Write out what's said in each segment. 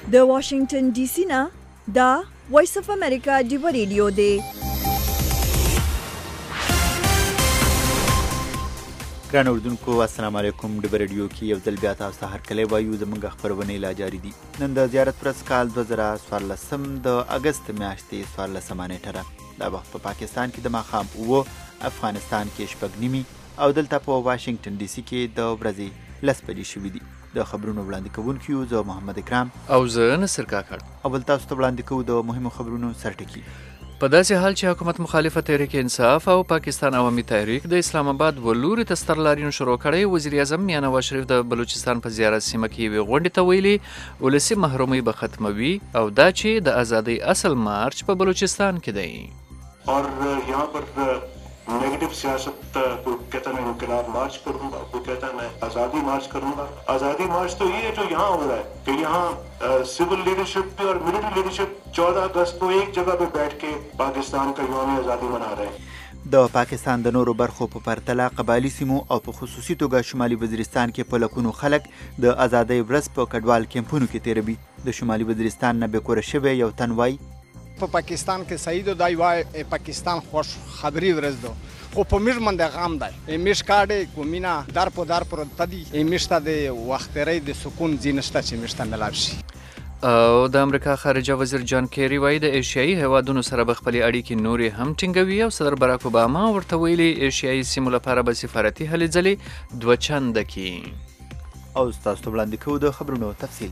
د واشنگټن ډي سي نه دا وایس اف امریکا ډیو ریډیو دی. ګران اردوونکو السلام علیکم. ډیو ریډیو کې یو ځل بیا تاسو ته هرکلی وایو. زموږ خپرونې لا جاري دي. نن د زیارت ورځ کال 2014 د اګست میاشتې 14 نیټه ده. دا وخت په پاکستان کې د ماښام 9، افغانستان کې 9:30 او دلته په واشنگټن ډي سي کې د ورځې 10 بجې شوي دي. د خبرونو وړاندې کوونکي یو زه محمد اکرام او زه نصر کاکړ. اول تاسو ته وړاندې کوو د مهمو خبرونو سرټکي. په داسې حال چې حکومت مخالفه تحریک انصاف او پاکستان عوامي تحریک د اسلام آباد ولوري ته ستر لاریون شروع کړی، وزیر اعظم میاں نواز شریف د بلوچستان په زیارت سیمه کې یوې غونډې ته ویلي ولسي محرومي به ختموي او دا چې د ازادۍ اصل مارچ په بلوچستان کې دی. اور یہاں پر نیگیٹو سیاست کو کہتا ہے میں انقلاب مارچ کروں گا، کوئی کہتا ہے میں آزادی مارچ کروں گا. آزادی مارچ تو یہ ہے جو یہاں ہو رہا ہے کہ یہاں سول لیڈرشپ اور ملٹری لیڈرشپ 14 اگست کو ایک جگہ پہ بیٹھ کے پاکستان کا یوم آزادی منا رہے ہیں. د پاکستان د نورو برخو په پرتله قبایلي سیمو او په خصوصي توګه شمالي وزیرستان کې په لکونو خلک د ازادۍ ورځ په کډوال کیمپونو کې تیروي. د شمالي وزیرستان نه بېکوره شوی یو تن وایي په پاکستان کې صحیح دی وای پاکستان خوش خبری ورځ ده، خو په میش باندې غام دی. میش کاډې کومینا در په در پر تدي میش ته د وخت ری د سکون زینشته چې میش ته ملاب شي. او د امریکا خارجه وزیر جان کیری وایي د ایشیایي هیوادونو سره به خپلې اړیکې نورې هم ټینګوي او صدر باراک اوباما ورته ویلي ایشیایي سیمو لپاره به سفارتي هلې ځلې 2 چنده کړي. او تاسو ته وړاندې کوو د خبرونو تفصیل.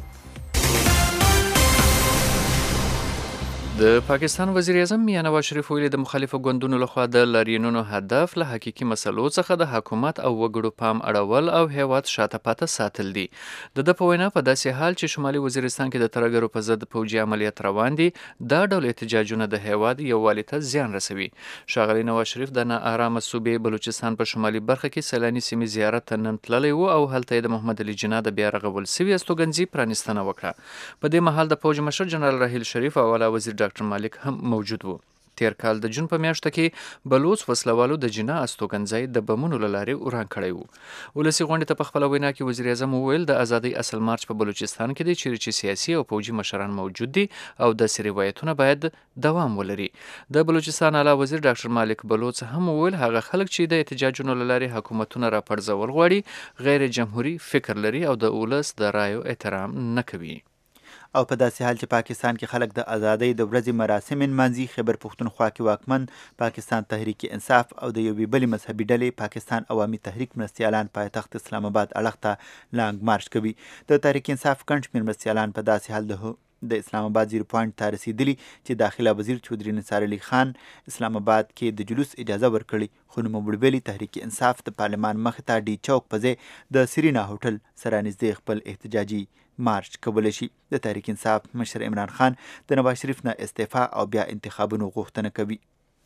د پاکستان وزیر اعظم میاں نواز شریف ویلي د مخالفو ګوندونو لخوا د لاریونونو هدف له حقیقي مسلو څخه د حکومت او وګړو پام اړول او هیواد شاته پاته ساتل دي. د په وینا په داسې حال چې شمالي وزیرستان کې د ترهګرو په ضد پوځي عملیات روان دي، دا ډول احتجاجونه د هیواد یووالي ته زیان رسوي. ښاغلی نواز شریف د ناارامه صوبې بلوچستان په شمالي برخه کې سیلاني سیمې زیارت ته نن تللی و او هلته یې د محمد علي جناح د بیا رغول سوي استوګنځي پرانیستنه وکړه. په دې مهال د پوځ مشر جنرال راحیل شریف او اعلی وزیر ډاکټر مالک هم موجود وو. تیر کال د جون په میاشته کې بلوچ وسلوالو د جناح استوګنځی د بمونو له لارې وران کړی و. ولسي غونډې ته په خپله وینا کې وزیر اعظم وویل د ازادۍ اصل مارچ په بلوچستان کې دی چیرې چې سیاسي او پوځي مشران موجود دي او داسې روایتونه باید دوام ولري. د بلوچستان اعلی وزیر ډاکټر مالک بلوچ هم وویل هغه خلک چې د احتجاجونو له لارې حکومتونه راپرځول غواړي غیر جمهوري فکر لري او د ولس د رایو احترام نه کوي. او په داسې حال چې پاکستان کې خلک د ازادۍ د ورځې مراسم نمانځي، خیبر پښتونخوا کې واکمن پاکستان تحریک انصاف او د یوې بلې مذهبي ډلې پاکستان عوامي تحریک مرستیالان پایتخت اسلام آباد اړخ ته لانګ مارچ کوي. د تحریک انصاف ګڼ شمېر مرستیالان په داسې حال د اسلام آباد 0 پوینټ ته رسیدلی چې داخله وزیر چودري نثار علي خان اسلام آباد کې د جلوس اجازه ورکړي، خو نوموړي تحریک انصاف د پارلمان مخې ته ډي چوک په ځای د سرینا هوټل سره نږدې خپل احتجاجي مارچ کولی شي. د تحریک انصاف مشر عمران خان د نواز شریف نه استعفا او بیا انتخابونو غوښتنه کوي.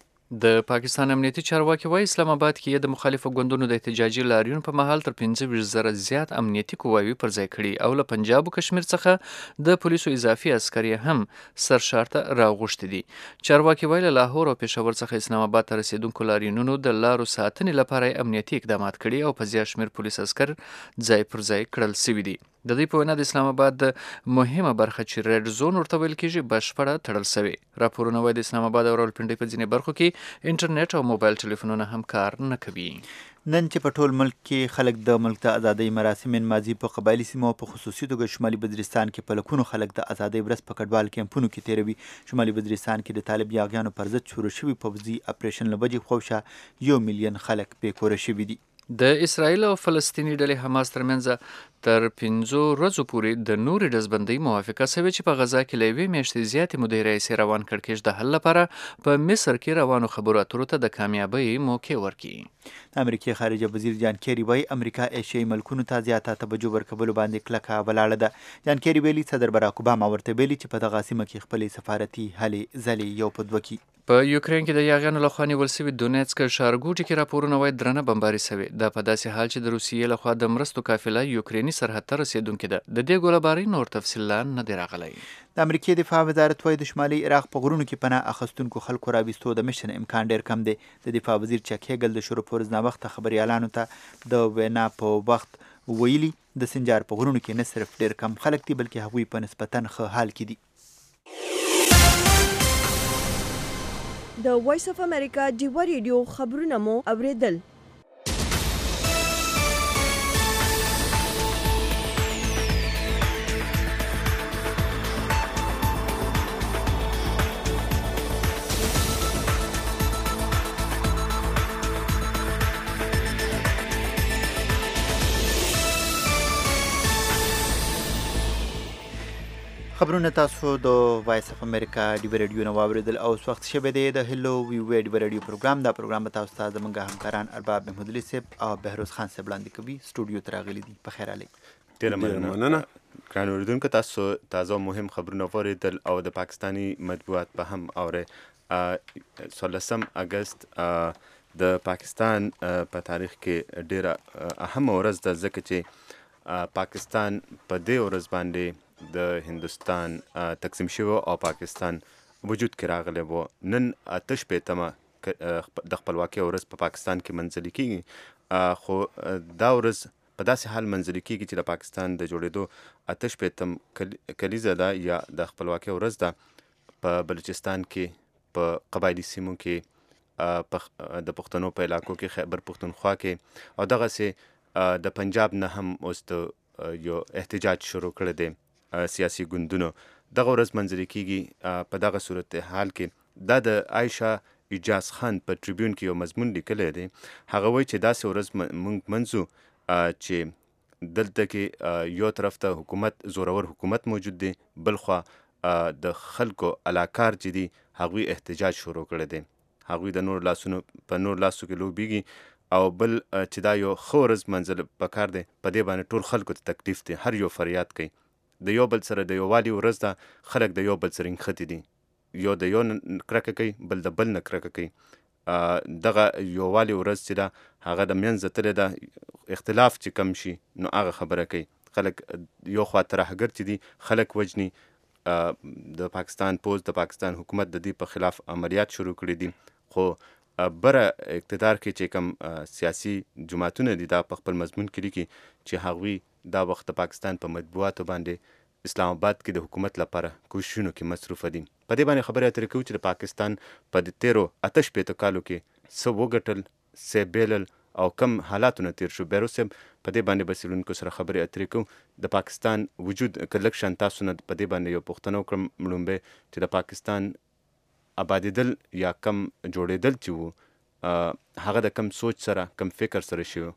د پاکستان امنیتي چارواکي وایي اسلام آباد کې د مخالفو ګوندونو د احتجاجي لاریون په مهال تر 15,000 زیات امنیتي قواوي پر ځای کړي او له پنجاب او کشمیر څخه د پولیسو اضافي عسکر هم سرشار ته راغوښتي دي. چارواکي وایي له لاهور او پېښور څخه اسلام آباد ته رسیدونکو لاریونونو د لارو ساتنې لپاره امنیتي اقدامات کړي او په زیات شمېر پولیس عسکر ځای پر ځای کړل سوي دي. د دې په وینا د اسلام آباد د مهمه برخه چې ریډ زون ورته ویل کېږي بشپړه تړل سوې. راپورونه وایي د اسلام آباد او راولپنډۍ په ځینې برخو کې انټرنیټ او موبایل ټلیفونونه هم کار نه کوي. نن چې په ټول ملک کې خلک د ملک د ازادۍ مراسم نمانځي، په قبایلي سیمو په خصوصي توګه شمالي وزیرستان کې په لکونو خلک د ازادۍ ورځ په کډوال کیمپونو کې تیروي. شمالي وزیرستان کې د طالب یاغیانو پر ضد شروع شوي پوځي اپریشن له وجې خوشا 1 میلیون خلک بېکوره شوي دي. د اسرائیل او فلسطیني ډلې حماس ترمنځ تر 5 ورځو پورې د نورې ډزبندۍ موافقه شوې چې په غزا کې له 1 میاشتې زیاتې مودې راهیسې روان کړکېچ د حل لپاره په مصر کې روانو خبرو اترو ته د کامیابۍ موقع ورکړي. د امریکای خارجه وزیر جان کیری وایي امریکا ایشیایي ملکونو ته زیاته توجه ورکولو باندې کلکه ولاړه ده. جان کیری ویلي صدر باراک اوباما ورته ویلي چې په دغه سیمه کې خپلې سفارتي هلې ځلې یو په دوه کړي. په یوکرین کې د یاغیانو لخوا نیول سوي دونیتسک ښارګوټي کې راپورونه وایي درنه بمباري سوې. دا په داسې حال چې د روسیې لخوا د مرستو قافله یوکریني سرحد ته رسېدونکې ده. د دې ګولیبارۍ نور تفصیل لا نه دی راغلی. د امریکې دفاع وزارت وایي د شمالي عراق په غرونو کې پناه اخیستونکو خلکو راویستو د مشن امکان ډېر کم دی. د دفاع وزیر چک هیګل د شروع په ورځ ناوخته خبریالانو ته د وینا په وخت ویلي د سنجار په غرونو کې نه صرف ډېر کم خلک دي بلکې هغوی په نسبتاً ښه حال کې دي. د وایس اف امریکا ډیوه ریډیو خبرونه مو اوریدل. خبرونه تاسو د وایس اف امریکا ډیوه ریډیو نه واوریدل او اوس وخت شوی دی د هلو وی وی ډیوه ریډیو پروګرام. دا پروګرام به تاسو ته زموږ همکاران ارباب محمود علي صاحب او بهروز خان صاحب وړاندې کوي. سټوډیو ته راغلي دي. په خیر علي. ډېره مننه. ګران اورېدونکو، تاسو تازه مهم خبرونه واورېدل او د پاکستاني مطبوعات په هم اورئ. 16 اګست د پاکستان په تاریخ کې ډېره اهمه ورځ ده، ځکه چې پاکستان په دې ورځ باندې د هندوستان تقسیم شوی او پاکستان وجود کې راغلی و. نن 8 د خپلواکۍ ورځ په پاکستان کې منځلې کېږي، خو دا ورځ په داسې حال منځلې کېږي چې د پاکستان د جوړېدو 8 کلیزه ده یا د خپلواکۍ ورځ ده. په بلوچستان کې، په قبایلي سیمو کې، د پښتنو په علاقو کې، خیبر پښتونخوا کې، او دغسې د پنجاب نه هم اوس یو احتجاج شروع کړی دی سیاسي ګوندونو. دغه ورځ منځلې کېږي. په دغه صورتحال کې دا د عایشه اجاز خان په ټریبیون کې یو مضمون لیکلی دی. هغه وایي چې داسې ورځ موږ منځو چې دلته کې یو طرف ته حکومت، زورور حکومت موجود دی، بل خوا د خلکو علاکار چې دي هغوی احتجاج شروع کړی دی. هغوی د نور لاسونو په نور لاسو کې لوبیږي، او بل چې دا یو ښه ورځ منځل پکار دی، په دې باندې ټول خلکو ته تکلیف دی. هر یو فریاد کوي. د یو بل سره د یووالي ورځ ده. خلک د یو بل سره نښتي دي، یو د یو نه کرکه کوي، بل د بل نه کرکه کوي. دغه یووالي ورځ چې ده هغه د منځه تللی ده. اختلاف چې کم شي نو هغه خبره کوي. خلک یو خوا ترهګر چې دي خلک وجني. د پاکستان پوځ، د پاکستان حکومت د دې په خلاف عملیات شروع کړي دي. خو بره اقتدار کې چې کم سیاسي جماعتونه دي دا په خپل مضمون کې لیکي چې هغوی دا وخت د پاکستان په مطبوعاتو باندې اسلام آباد کې د حکومت لپاره کوششونو کې مصروفه دي. په دې باندې خبرې اترې کوو چې د پاکستان په د 13 کالو کې څه وګټل، څه بیلل او کم حالاتونه تیر شو. بهروز صاحب، په دې باندې به څېړونکو سره خبرې اترې کوو. د پاکستان وجود که لږ شان تاسو نه په دې باندې یو پوښتنه وکړم لومبی چې د پاکستان آبادېدل یا کم جوړېدل چې و هغه د کم سوچ سره، کم فکر سره شوی؟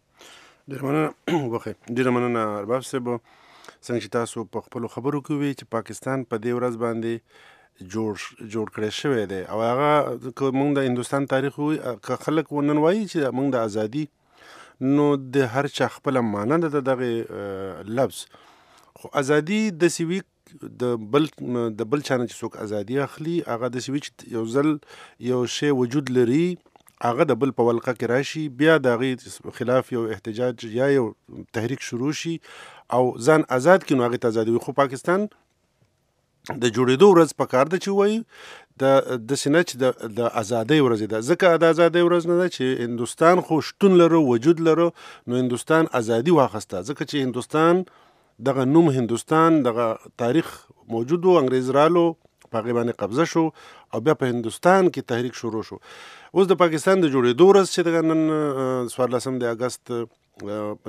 ډېره مننه ارباب صاحب. څنګه چې تاسو په خپلو خبرو کې وی چې پاکستان په دې ورځ باندې جوړ کړی شوی دی، او هغه که موږ د هندوستان تاریخ وي، که خلک ونن وایي چې موږ د ازادي، نو د هر چا خپله معنا ده د دغې لفظ. خو ازادي داسې وي د بل چا نه چې څوک ازادي اخلي، هغه داسې وي چې یو ځل یو شی وجود لري، هغه د بل په ولقه کې راشي، بیا د هغې خلاف یو احتجاج یا یو تحریک شروع شي او ځان آزاد کړي، نو هغې ته ازادي وي. خو پاکستان د جوړېدو ورځ پکار ده چې وایي داسې نه چې د ازادۍ ورځ ده، ځکه د ازادۍ ورځ نه ده چې هندوستان خو شتون لرو، وجود لرو، نو هندوستان ازادي واخیسته، ځکه چې هندوستان دغه نوم هندوستان دغه تاریخ موجود و، انګریز رالو، په هغې باندې قبضه شو او بیا په هندوستان کې تحریک شروع شو. اوس د پاکستان د جوړېدو ورځ چې دغه نن 14 اګست په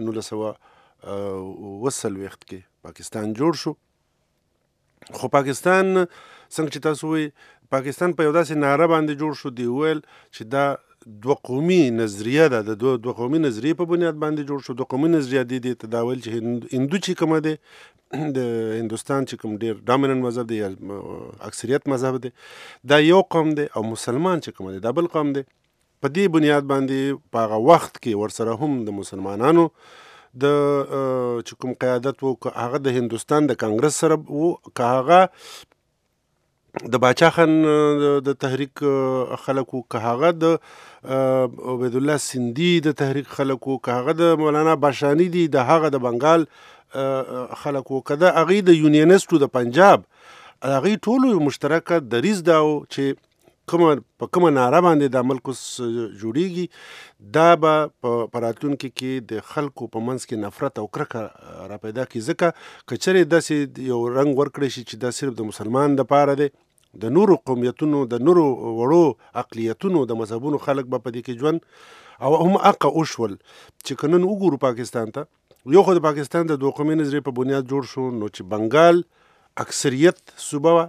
1940 کې پاکستان جوړ شو. خو پاکستان څنګه چې تاسو وایي، پاکستان په یو داسې نعره باندې جوړ شو، دی ویل چې دا دوه قومي نظریه ده، د دوه قومي نظریې په بنیاد باندې جوړ شو. دوه قومي نظریه دې ته دا ویل چې هندو چې کومه دی، د هندوستان چې کوم ډېر ډامیننټ مذهب دی یا اکثریت مذهب دی، دا یو قوم دی، او مسلمان چې کومه دی دا بل قوم دی. په دې بنیاد باندې په هغه وخت کې ورسره هم د مسلمانانو د چې کوم قیادت و، که هغه د هندوستان د کانګرس سره و، که هغه د باچا خان د تحریک خلک و، که هغه د عبید الله سندي د تحریک خلک و، که هغه د مولانا باشانی دي د هغه د بنګال خلک و، که د هغې د یونینسټو د پنجاب، هغې ټولو یو مشترکه دریځ دا و چې کومه ناره باندې دا ملک اوس جوړیږي دا به په راتلونکي کې د خلکو په منځ کې نفرت او کرکه را پیدا کړي. ځکه که چېرې داسې یو رنګ ورکړی شي چې دا صرف د مسلمان دپاره دی، د نورو قومیتونو د نورو وړو اقلیتونو د مذهبونو خلک به په دې کې ژوند او هم حقه وشول. چې که نن وګورو پاکستان ته، یو خو د پاکستان د دوه قومي نظریې په بنیاد جوړ شو، نو چې بنګال اکثریت صوبه وه،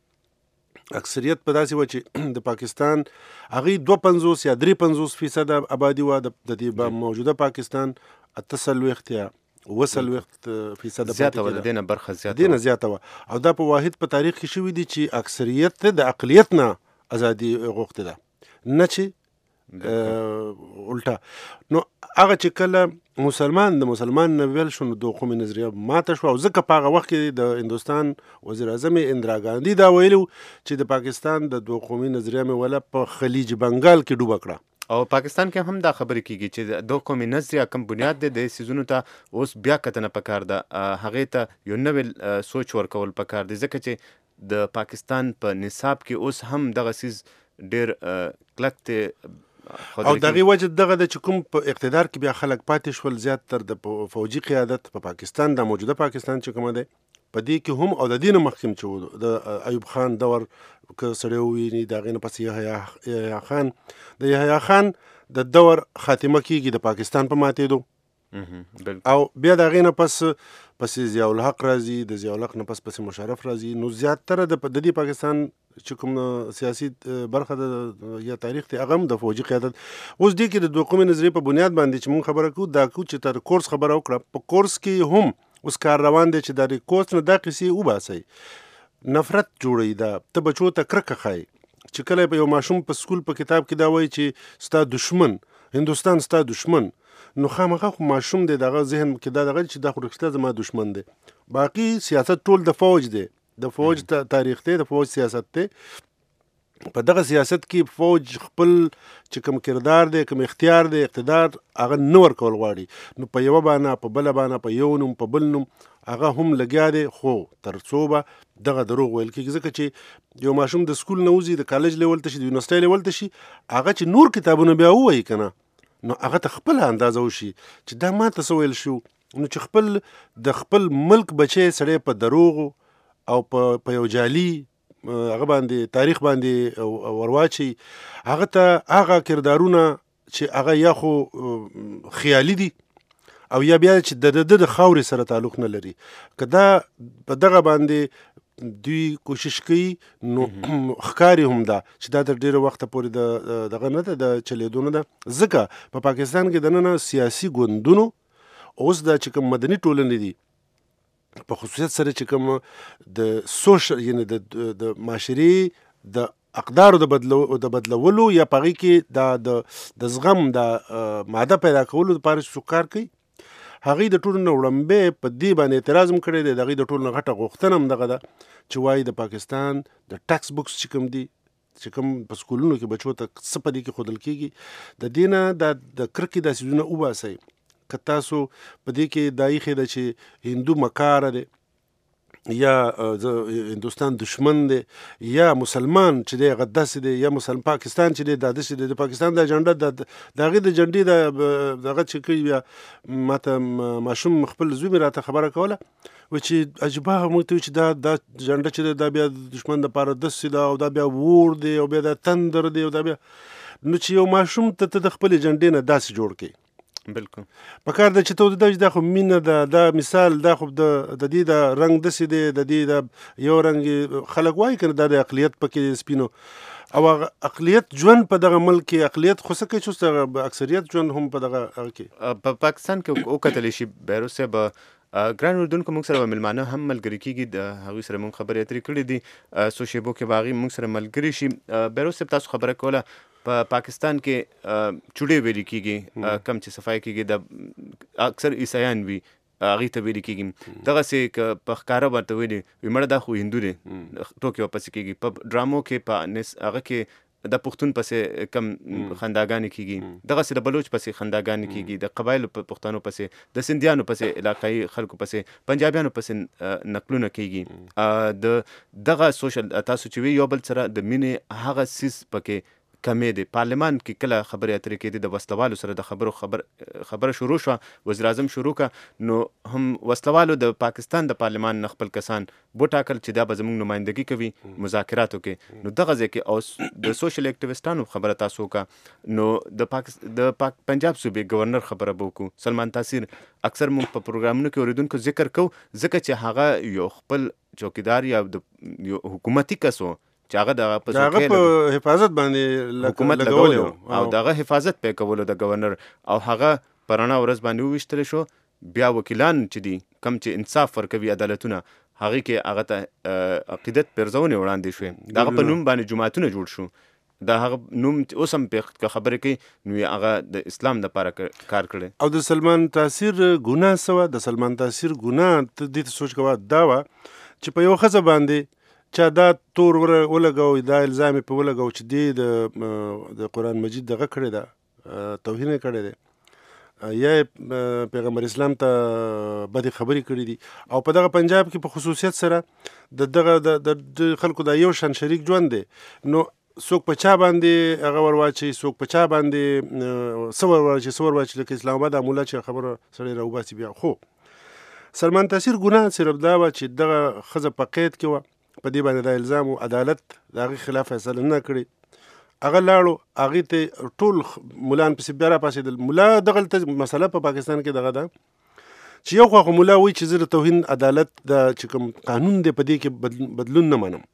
اکثریت په داسې وه چې د پاکستان هغې 52 یا 53% آبادي وه، د دې موجوده پاکستان 48 یا 49% زیاته وه، د دې نه برخه زیاته وه. او دا په واحد په تاریخ کې شوي دي چې اکثریت د اقلیت نه ازادي غوښتې ده، نه چې الټا. نو هغه چې کله مسلمان د مسلمان نه ویل شو، نو دوه قومي نظریه ماته شوه. او ځکه په هغه وخت کې د هندوستان وزیر اعظم اندرا ګاندي دا ویلو چې د پاکستان د دوه قومي نظریه مې ولا په خلیج بنګال کې ډوبه کړه. او پاکستان کې هم دا خبرې کیږي چې دوه قومي نظریه کوم بنیاد دی د سیزونو ته اوس بیا کتنه پکار ده، هغې ته یو نوی سوچ ورکول پکار دی، ځکه چې د پاکستان په نصاب کې اوس هم دغه سیز ډېر کلک دی. او دغه وجه دغه د چې کوم په اقتدار کې بیا خلک پاتې شول، زیات تر د فوجي قیادت په پاکستان، د موجوده پاکستان چې کومه دی په دې کې هم، او د دې نه مخکې چې د ایوب خان دور که سړی وویني، د هغې نه پس یحیی خان، د یحیی خان د دور خاتمه کېږي د پاکستان په ماتېدو، او بیا د هغې نه پس ضیاء الحق راځي، د ضیاء الحق نه پس مشرف راځي. نو زیاتره د دې پاکستان چې کوم سیاسي برخه د یا تاریخ دی هغه هم د فوجي قیادت. اوس دې کې د دوه قومي نظریې په بنیاد باندې چې مونږ خبره کوو، دا کوو چې تر کورس خبره وکړه، په کورس کې هم اوس کار روان دی چې د کورس نه دا قصې وباسئ، نفرت جوړوي، دا ته بچو ته کرکه ښایي. چې کله په یو ماشوم په سکول په کتاب کې دا وایي چې ستا دشمن هندوستان ستا دشمن، نو خامخا خو ماشوم دی دغه ذهن کې دا دغه چې دا خو رښتیا زما دشمن دی. باقي سیاست ټول د فوج دی، د فوج تاریخ دی، د فوج سیاست دی. په دغه سیاست کې فوج خپل چې کوم کردار دی، کوم اختیار دی، اقتدار هغه نه ورکول غواړي. نو په یوه بانه، په بله بانه، په یو نوم، په بل نوم هغه هم لګیا دی، خو تر څو به دغه دروغ ویل کېږي. ځکه چې یو ماشوم د سکول نه وځي، د کالج لیول ته شي، د یونیورسټۍ لیول ته شي، هغه چې نور کتابونه بیا ووایي که نه، نو هغه ته خپله اندازه وشي چې دا ما ته څه ویل شو. نو چې د خپل ملک بچی سړی په دروغو او په یو جعلي هغه باندې تاریخ باندې ورواچي، هغه ته هغه کردارونه چې هغه یا خو خیالي دي او یا بیا چې د خاورې سره تعلق نه لري. که دا په دغه باندې دوی کوشش کوي، نو ښکاري هم دا چې دا تر ډېره وخته پورې دغه نه ده، د چلېدو نه ده. ځکه په پاکستان کې دننه سیاسي ګوندونو اوس دا چې کوم مدني ټولنې دي، په خصوصیت سره چې کوم د سوشل یعنی د معاشري د اقدارو د بدلولو یا په هغې کې د زغم د ماده پیدا کولو لپاره چې کار کوي، هغوی د ټولو نه وړاندې په دې باندې اعتراض هم کړی دی. د هغوی د ټولو نه غټه غوښتنه هم دغه ده چې وایي د پاکستان د ټکس بکس چې کوم دي، چې کوم په سکولونو کې بچو ته څه په دې کې ښودل کېږي، د دې نه د کرکې دا څیزونه وباسئ. که تاسو په دې کې دا ایښې ده چې هندو مکاره دی، یا هندوستان دشمن دی، یا مسلمان چې دی هغه داسې دی، یا پاکستان چې دی دا داسې دی، د پاکستان د اجنډا د هغې د جنډې دغه چې کوي، بیا ماته ماشوم خپل زوی مې راته خبره کوله، و چې عجیبه موږ ته چې دا جنډه چې دی دا بیا د دشمن دپاره داسې ده، او دا بیا وور دی، او بیا دا تندر دی، او دا بیا نو چې یو ماشوم ته د خپلې جنډې نه داسې جوړ کړي. بالکل په کار ده چې ته دا خو مینه ده، دا مثال دا خو د دې د رنګ داسې دی، د دې د یو رنګ خلک وایي که نه دا د اقلیت پکې سپینو، او هغه اقلیت ژوند په دغه ملک کې اقلیت خو څه کوي چې اکثریت ژوند هم په دغه کې په پاکستان کې وکتلی شي. بیروز صاحب ګران اردوونکو، موږ سره به مېلمانه هم ملګري کېږي، د هغوی سره موږ خبرې اترې کړې دي، څو شیبو کې به هغوی موږ سره ملګري شي. بیروز صاحب، تاسو خبره کوله په پاکستان کې چوډې ویلې کېږي، کم چې صفایي کېږي، د اکثر عیسایان وي هغې ته ویلې کېږي. دغسې که په ښکاره ورته ویلې وي مړه دا خو هندو دی، ټوکې ورپسې کېږي. په ډرامو کې په هغه کې د پښتون پسې کم خنداګانې کیږي، دغسې د بلوچ پسې خنداګانې کیږي، د قبایلو پښتنو پسې، د سندیانو پسې، علاقایي خلکو پسې، پنجابیانو پسې نقلونه کیږي. د دغه سوشل تاسو چې وی یو بل سره د مینې هغه سیس پکې کمې دی. پارلمان کې کله خبرې اترې کېدې د وسلوالو سره د خبره شروع شوه، وزیر اعظم شروع کړه، نو هم وسلوالو د پاکستان د پارلمان نه خپل کسان وټاکل چې دا به زموږ نمایندګي کوي مذاکراتو کې. نو دغه ځای کې او د سوشل اکټیویسټانو خبره تاسو وکړه، نو د پنجاب صوبې گورنر خبره به وکړو، سلمان تاثیر. اکثر موږ په پروګرامونو کې اوریدونکو ذکر کوو ځکه چې هغه یو خپل چوکیدار یا د حکومتي کس و چې هغه په حفاظت باندې حکومت لګولی او دغه حفاظت پې کولو د گورنر، او هغه په رڼا ورځ باندې وویشتلی شو. بیا وکیلان چې دي کم چې انصاف ورکوي عدالتونه، هغې کې هغه ته عقیدت پرځونې وړاندې شوې، د هغه په نوم باندې جوماتونه جوړ شو. د هغه نوم اوس هم پې خبرې کوي، نو هغه د اسلام دپاره کار کړی. او د سلمان تاثیر ګناه څه وه؟ د سلمان تاثیر ګناه ته دې ته سوچ کوه دا وه چې په یو ښځه باندې چا دا تور ولګو، دا الزام یې په ولګو چې دې د قرآن مجید دغه کړې ده، توهین یې کړی دی، یا پیغمبر اسلام ته بدې خبرې کړې دي. او په دغه پنجاب کې په خصوصیت سره د دغه د خلکو دا یو شان شریک ژوند دی، نو څوک په چا باندې هغه ورواچي، څوک په چا باندې څه ورواچي، لکه اسلام آباد مولا چې خبره سړی راوباسي. بیا خو سلمان تاثیر ګناه صرف دا وه چې دغه ښځه په قید کې وه، په دې باندې دا الزام و، عدالت د هغې خلاف فیصله نه کړې، هغه لاړو، هغې ته ټول ملان پسې بیا راپاڅېدل. ملا دغلته مسله په پاکستان کې دغه ده چې یو خوا خو ملا وایي چې زه د توهین عدالت د چې کوم قانون دی په دې کې بدلون نه منم.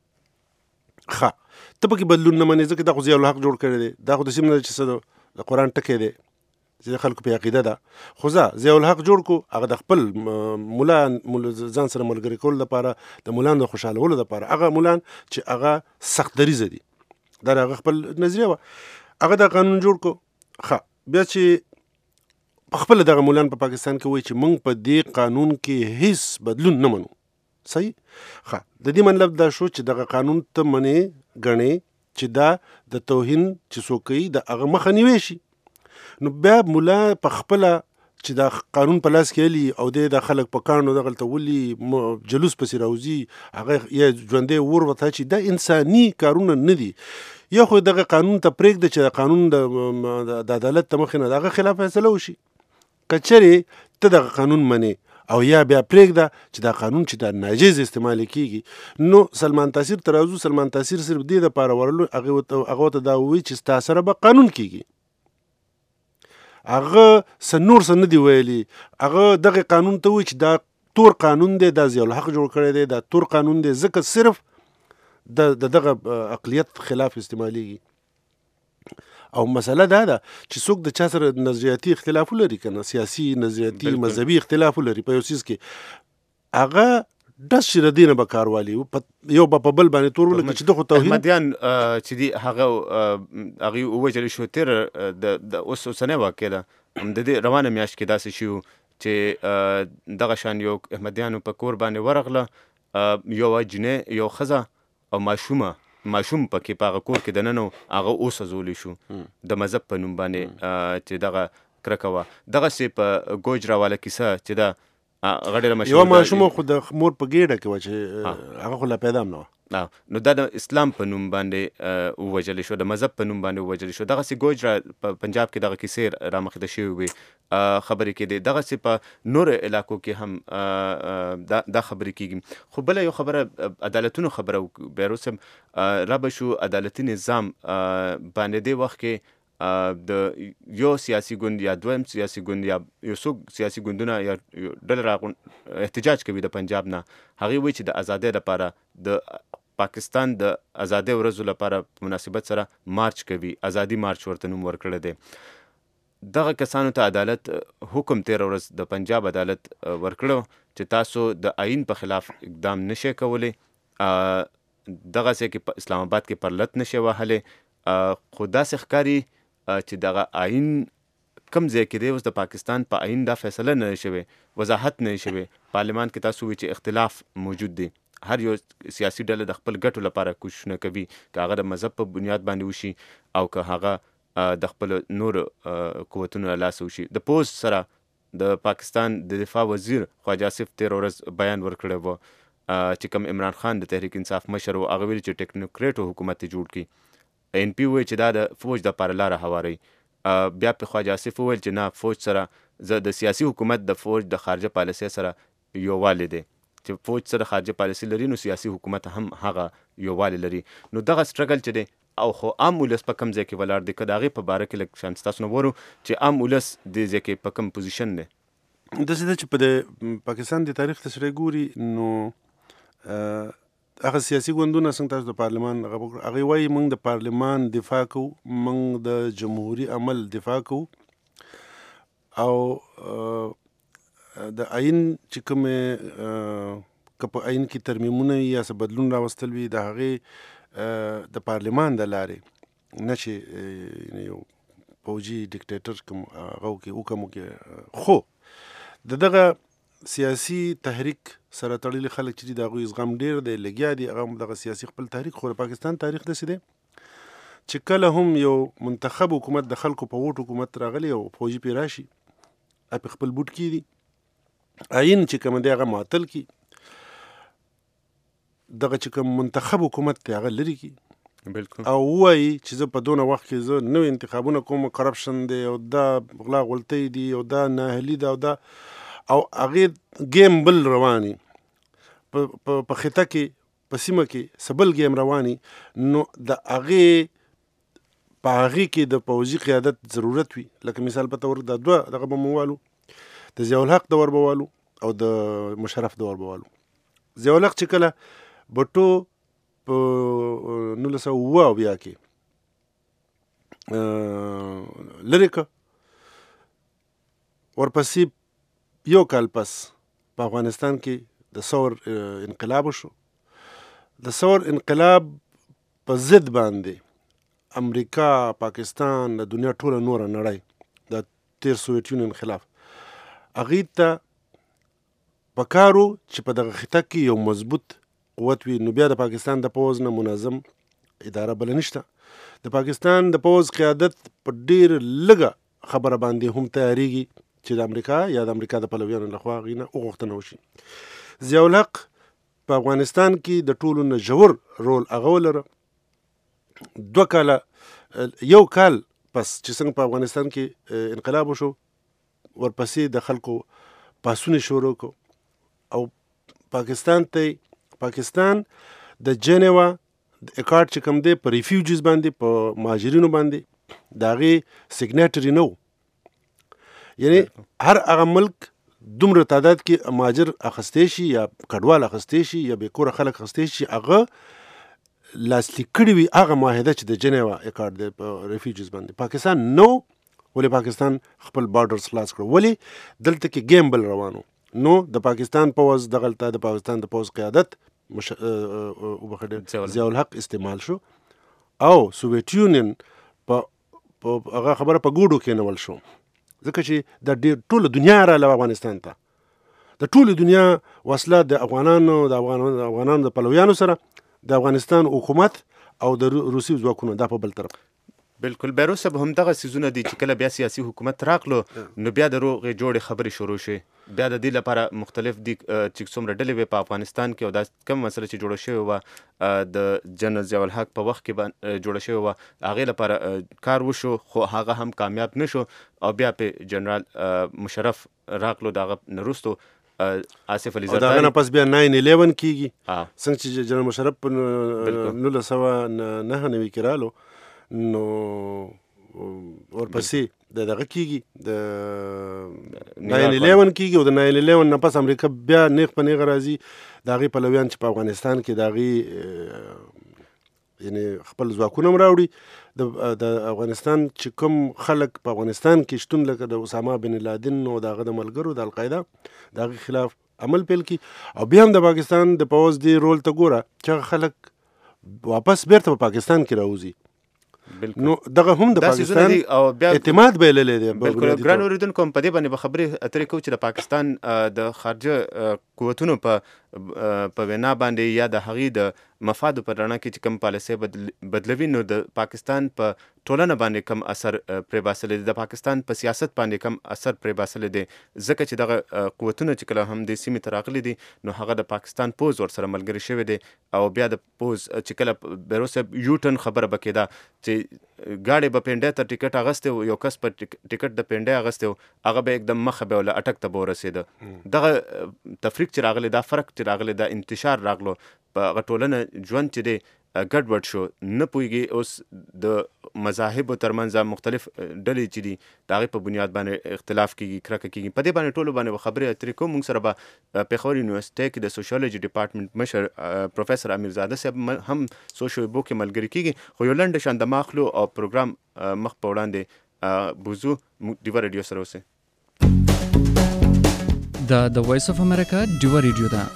ښه ته پکې بدلون نه منې ځکه دا خو ضیاء الحق جوړ کړی دی، دا خو داسې نه ده چې څه د قرآن ټکی دی چې د خلکو په عقیده ده. خو زه ضیاء الحق جوړ کو، هغه د خپل ملا ځان سره ملګري کولو لپاره، د ملان د خوشحالولو لپاره، هغه ملان چې هغه سخت دریځه دي، دا د هغه خپل نظریه وه، هغه دا قانون جوړ کو. ښه بیا چې په خپله دغه ملان په پاکستان کې وایي چې موږ په دې قانون کې هیڅ بدلون نه منو، صحیح. ښه د دې مطلب دا شو چې دغه قانون ته منې ګڼې چې دا د توهین چې څوک کوي د هغه مخه نیوی شي. نو بیا ملا په خپله چې دا قانون په لاس کې الي او د خلک په کاڼو دغلته ولي جلوس پسې راوځي، هغه یا ژوندی اور ورته چې دا انساني کارونه نه دي. یا خو دغه قانون ته پرېږده چې د قانون د عدالت ته مخې نه د هغه خلاف فیصله وشي. که چېرې ته دغه قانون منې او یا بیا پرېږده چې دا قانون چې دا ناجیز استعمال کېږي، نو سلمان تاثیر ته راځو. سلمان تاثیر صرف دې دپاره ورلو هغه ته دا ووایي چې ستا سره به قانون کېږي. هغه څه نور څه نه دي ویلي، هغه دغه قانون ته وایي چې دا تور قانون دی، دا ضیاء الحق جوړ کړی دی، دا تور قانون دی ځکه صرف د دغه اقلیت خلاف استعمالیږي. او مسله دا ده چې څوک د چا سره نظریاتي اختلاف ولري، که نه سیاسي نظریاتي مذهبي اختلاف ولري په یو څیز کې، هغه ډس چې د دې نه به کار والي، یو به په بل باندې تور ولکړي چې دغه توهین احمدیان چې دي هغوی ووژلي شو. تېره د اوس اوسنۍ واقع ده، د دې روانه میاشت کې داسې شي چې دغه شان یو احمدیانو په کور باندې ورغله، یوه جنۍ، یو ښځه او ماشوم پکې په هغه کور کې دننه هغه وسوځولی شو د مذهب په نوم باندې چې دغه کرکه وه. دغسې په ګوجراواله کیسه چې ده هغه ډېره مشهوره ده. یوه ماشومه خو د مور په ګېډه کې وه چې هغه خو لا پیدا هم نه وه، نو دا د اسلام په نوم باندې ووژلی شو، د مذهب په نوم باندې ووژلی شو. دغسې ګوجرا په پنجاب کې دغه کیسې رامخته شوې وې، خبرې کېدې. دغسې په نورو علاقو کې هم دا خبرې کېږي. خو بله یو خبره عدالتونو خبره بیا وروسته را به شو عدالتي نظام باندې. دې وخت کې د یو سیاسي ګوند یا دویم سیاسي ګوند یا یو څوک سیاسي ګوندونه یا ډله احتجاج کوي د پنجاب نه، هغوی وایي چې د ازادۍ لپاره د پاکستان د ازادۍ ورځو لپاره په مناسبت سره مارچ کوي، ازادي مارچ ورته نوم ورکړی دی. دغه کسانو ته عدالت حکم تېره ورځ د پنجاب عدالت ورکړو چې تاسو د آئین په خلاف اقدام نشئ کولی، دغسې کې په اسلام آباد کې پرلت نشئ وهلی. خو داسې ښکاري چې دغه آئین کم ځای کې دی، اوس د پاکستان په آئین دا فیصله نه شوې، وضاحت نه شوې. پارلمان کې تاسو وایي چې اختلاف موجود دی، هر یو سیاسي ډله د خپل ګټو لپاره کوششونه کوي که هغه د مذهب په بنیاد باندې وشي او که هغه د خپل نور قوتونو له لاسه وشي. د پوز سره د پاکستان د دفاع وزیر خواجه آصف تېره ورځ بیان ورکړی و چې کوم عمران خان د تحریک انصاف مشر و هغه ویلي چې ټیکنوکریټو حکومت یې جوړ کړي. ان پی وویل چې دا د فوج دپاره لاره هواروي. بیا په خواجه آصف وویل چې نه، فوج سره د سیاسي حکومت د فوج د خارجه پالیسۍ سره یووالی دی، چې فوج سره خارجه پالیسي لري نو سیاسي حکومت هم هغه یووالی لري. نو دغه سټرګل چې دی او خو عام ولس په کم ځای کې ولاړ دی، که د هغې په باره کې لږ شان ستاسو نه وورو چې عام ولس دې ځای کې په کم پوزیشن دی. داسې ده چې په د پاکستان د تاریخ ته سړی ګوري نو هغه سیاسي ګوندونه څنګه تاسو د پارلمان هغوی وایي موږ د پارلمان دفاع کوو، موږ د جمهوري عمل دفاع کوو او د آئین چې کومې که په آئین کې ترمیمونه یا څه بدلون راوستل وي د هغې د پارلمان د لارې نه چې یو پوجي ډیکټیټر کوم هغه وکړي. خو د دغه سیاسي تحریک سره تړلي خلک چې دي د هغوی زغم ډېر دی، لګیا دي هغه هم دغه سیاسي خپل تحریک. خو د پاکستان تاریخ داسې دی چې کله هم یو منتخب حکومت د خلکو په ووټ حکومت راغلی او فوجي پرې راشي په خپل بوټ کېږدي، آئین چې کوم دی هغه معطل کړي، دغه چې کوم منتخب حکومت دی هغه لرې کړي بالکل، او ووایي چې زه په دونه وخت کې زه نوې انتخابونه کوم، کرپشن دی او دا غلا غلطۍ دي او دا ناهلي ده او دا او هغې ګیم بل رواني په خطه کې په سیمه کې څه بل ګیم رواني. نو د هغې په هغې کې د پوځي قیادت ضرورت وي. لکه مثال په طور د دوه دغه به مو والو، د ضیاءالحق دور به والو او د مشرف دور به والو. ضیاءالحق چې کله بټو په 1979 کې لرې که، ورپسې یو کال پس په افغانستان کې د ثور انقلاب وشو. د ثور انقلاب په ضد باندې امریکا، پاکستان، د دنیا ټوله نوره نړۍ د تیر سوویت یونین خلاف هغې ته پکارو چې په دغه خطه کې یو مضبوط قوت وي. نو بیا د پاکستان د پوځ نه منظم اداره بله نشته. د پاکستان د پوځ قیادت په ډېر لږه خبره باندې هم تیارېږي چې د امریکا یا د امریکا د پلویانو لخوا هغې نه وغوښتنه وشي. ضیاءالحق په افغانستان کې د ټولو نه ژور رول هغه ولره. 2 کاله یو کال پس چې څنګه په افغانستان کې انقلاب وشو، ورپسې د خلکو پاسونه شروع کو او پاکستان د جنیوا د اکارډ چې کوم دی په ریفیوجیز باندې، په مهاجرینو باندې د هغې سیګنیټري نه و. یعنی هر هغه ملک دومره تعداد کې مهاجر اخیستی شي یا کډوال اخیستی شي یا بېکوره خلک اخیستی شي، هغه لاسلیک کړي وي هغه معاهده چې د جنیوا اکارډ دی په ریفیوجیز باندې. پاکستان نو، ولې پاکستان خپل بارډرز خلاص کړو؟ ولې دلته کې ګیم بل روانو. نو د پاکستان پوځ دغلته د پاکستان د پوځ قیادت ضیاءالحق استعمال شو او سوویت یونین په هغه خبره په ګوډو کې نول شو، ځکه چې د ډېر ټوله دنیا راغله افغانستان ته. د ټولې دنیا وسله د افغانانو د پلویانو سره د افغانستان حکومت او د روسي ځواکونو دا په بل طرف. بالکل بیروس صاحب، همدغه څیزونه دي چې کله بیا سیاسي حکومت راغلو نو بیا د روغې جوړې خبرې شروع شوې. بیا د دې لپاره مختلف دي چې څومره ډلې وې په افغانستان کې او دا کوم مسله چې جوړه شوې وه د جنرال ضیاءالحق په وخت کې جوړه شوې وه، هغې لپاره کار وشو خو هغه هم کامیاب نه شو او بیا په جنرال مشرف راغلو. د هغه نه وروستو آصف علي زرداري، د هغه نه پس بیا 9/11 کېږي، څنګه چې جنرال مشرف په 1999 کې رالو نو ورپسې دغه کېږي، د 9/11 کېږي او د 9/11 نه پس امریکا بیا نیغ په نیغه راځي د هغې پلویان چې په افغانستان کې د هغې یعنی خپل ځواکونه هم راوړي. د افغانستان چې کوم خلک په افغانستان کې شتون لکه د اسامه بن لادن او د هغه د ملګرو د القاعده د هغې خلاف عمل پیل کړي او بیا هم د پاکستان د پوځ دې رول ته ګوره چې هغه خلک واپس بیرته په پاکستان کې راوځي. نو دغه هم د پاکستان اعتماد بایللی دی. بالکل ګران اوریدونکو، په دې باندې به خبرې اترې کوو چې د پاکستان د خارجه قوتونو په په وینا باندې یا د هغې د مفادو په رڼا کې چې کوم پالیسۍ بدلوي نو د پاکستان په ټولنه باندې کم اثر پرې باسلی دی، د پاکستان په سیاست باندې کم اثر پرې باسلی دی، ځکه چې دغه قوتونه چې کله هم دې سیمې ته راغلي دي نو هغه د پاکستان پوځ ورسره ملګری شوی دی او بیا د پوځ چې کله بیروز صاحب یوټن خبره به کېده چې ګاډی به پنډۍ ته ټیکټ اغوستی و، یو کس په ټیکټ د پنډۍ اغوستی و، هغه به एकदम مخه به وله اټک ته به ورسېده. دغه تفریق چې راغلی، دا فرق چې راغلی، دا انتشار راغلو په هغه ټولنه ژوند چې دی ګډوډ شو، نه پوهېږي اوس د مذاهبو ترمنځ مختلف ډلې چې دي د هغې په بنیاد باندې اختلاف کېږي، کرکه کېږي. په دې باندې ټولو باندې به خبرې اترې کوو. موږ سره به پېښور یونیورسټۍ کې د سوشیولوژي ډپارټمنټ مشر پروفیسر امیرزاده صاحب هم سوشو ویبو کې ملګري کېږي. خو یو لنډه شان دمه اخلو او پروګرام مخ په وړاندې بوزو. ډیوه ریډیو سره اوسئ. دا د وایس اف امریکا ډیوه ریډیو ده.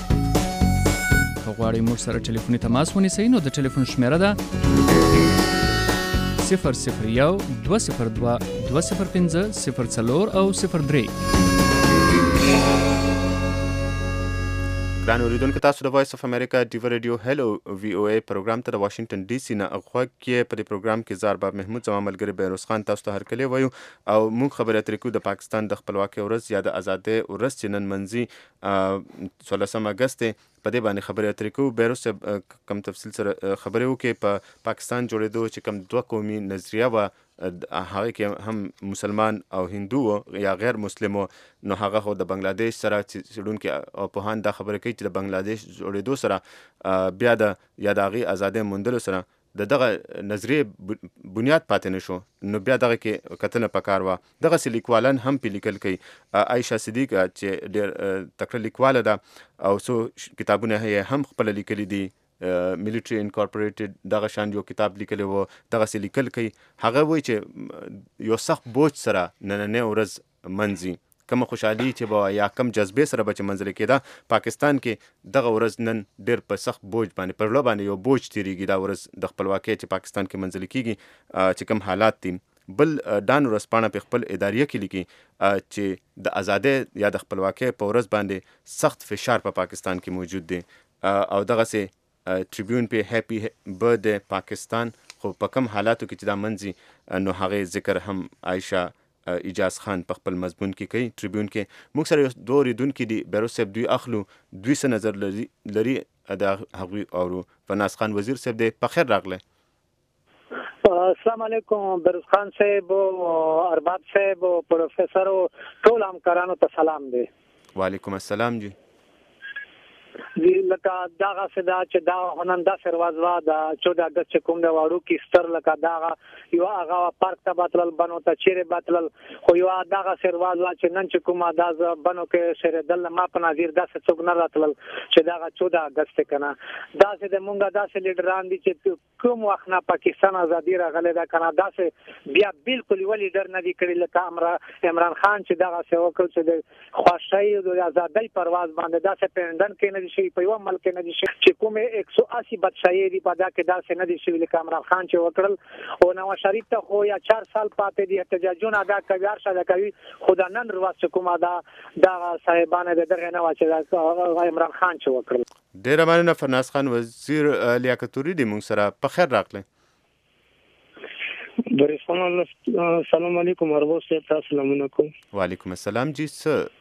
که غواړئ موږ سره ټلیفوني تماس ونیسئ نو د ټلیفون شمیره ده 001 202 205 04 او 03. ګران اوریدونکو، تاسو د وایس اف امریکا ډیوه ریډیو هلو وی او ای پروګرام ته د واشنگټن ډي سي نه غوږ کې. په دې پروګرام کې زه ارباب محمود زما ملګری بیروز خان تاسو ته هرکلی وایو او موږ خبرې اترې کوو د پاکستان د خپلواکۍ ورځ یا د ازادۍ ورځ چې نن منځي 16 اګست دی. په دې باندې خبرې اترې کوو. بیروز صاحب کم تفصیل سره خبرې وکړې په پاکستان جوړېدو چې کم دوه قومي نظریه وه، هغه کې هم مسلمان او هندو یا غیر مسلم، نو هغه خو د بنگلادیش سره چې څېړونکي او پوهان دا خبره کوي چې د بنگلادیش جوړېدو سره بیا د هغې ازادۍ موندلو سره د دغه نظریې بنیاد پاتې نه شو، نو بیا دغه کې کتنه پکار وه. دغسې لیکوالان هم پې لیکل کوي. عایشه صدیقه چې ډېر تکړه لیکواله ده او څو کتابونه یې هم خپله لیکلي دي، ملیټري انکارپوریټډ دغه شان یو کتاب لیکلی و، دغسې لیکل کوي. هغه وایي چې یو سخت بوج سره نننۍ ورځ منځي، کومه خوشحالي چې به یا کم جذبې سره به چې منځلې کېده، پاکستان کې دغه ورځ نن ډېر په سخت بوج باندې پر زړه باندې یو بوج تېرېږي دا ورځ د خپلواکۍ چې پاکستان کې منځلې کېږي چې کوم حالات دي. بل ډان ورځپاڼه په خپل اداریه کې لیکي چې د ازادۍ یا د خپلواکۍ په ورځ باندې سخت فشار په پاکستان کې موجود دی او دغسې ټریبیون په هیپی برثډے پاکستان، خو په کم حالاتو کې چې دا منځي نو هغې ذکر هم عایشه اجاز خان په خپل مضمون کې کوي. ټریبیون کې موږ سره یو دوه اوریدونکي دي، بیروز صاحب دوی اخلو، دوی څه نظر لري د هغوی اورو. فناز خان وزیر صاحب دی، په خیر راغلی. السلام علیکم بیروز خان صاحب، ارباب صاحب، پروفیسر، ټول همکارانو ته سلام دی. وعلیکم السلام جی. لکه دغه سدا چې دا هنن دا سروازوا د 14 اگست چې کوم د واړو کې ستر لکه دغه یو هغه پارک ته باتل بنو ته چیرې باتل، خو یو دغه سروازوا چې نن چې کومه د بنو کې سره دل ما په نظر دا څه څوک نه راتل چې دغه 14 اگست کنه دا چې د مونږه داسې لیډران دي چې کوم وخت نه پاکستان ازادي راغله دا کنه داسې بیا بالکل یو لیډر نه دی کړی لکه عمران خان چې دغه څه وکړ چې د خواشۍ او د ازادۍ پرواز باندې داسې پندن کې نه شي په یو ملک نه دي چې کومه 180 بادشاہي دی په دا کې داسې نه دي چې لکه عمران خان چې وکړل او نواز شریف ته خو یا 4 سال پاتې دي احتجاجونه دا کوي ارشاد کوي خدا نن رواز کومه دا صاحبانه دغه نه واچي عمران خان چې وکړل. ډیر مننه فناز خان وزیر لیاقتوري دی، موږ سره په خیر راغلی. السلام علیکم اربو صاحب، السلام علیکم. وعلیکم السلام جی.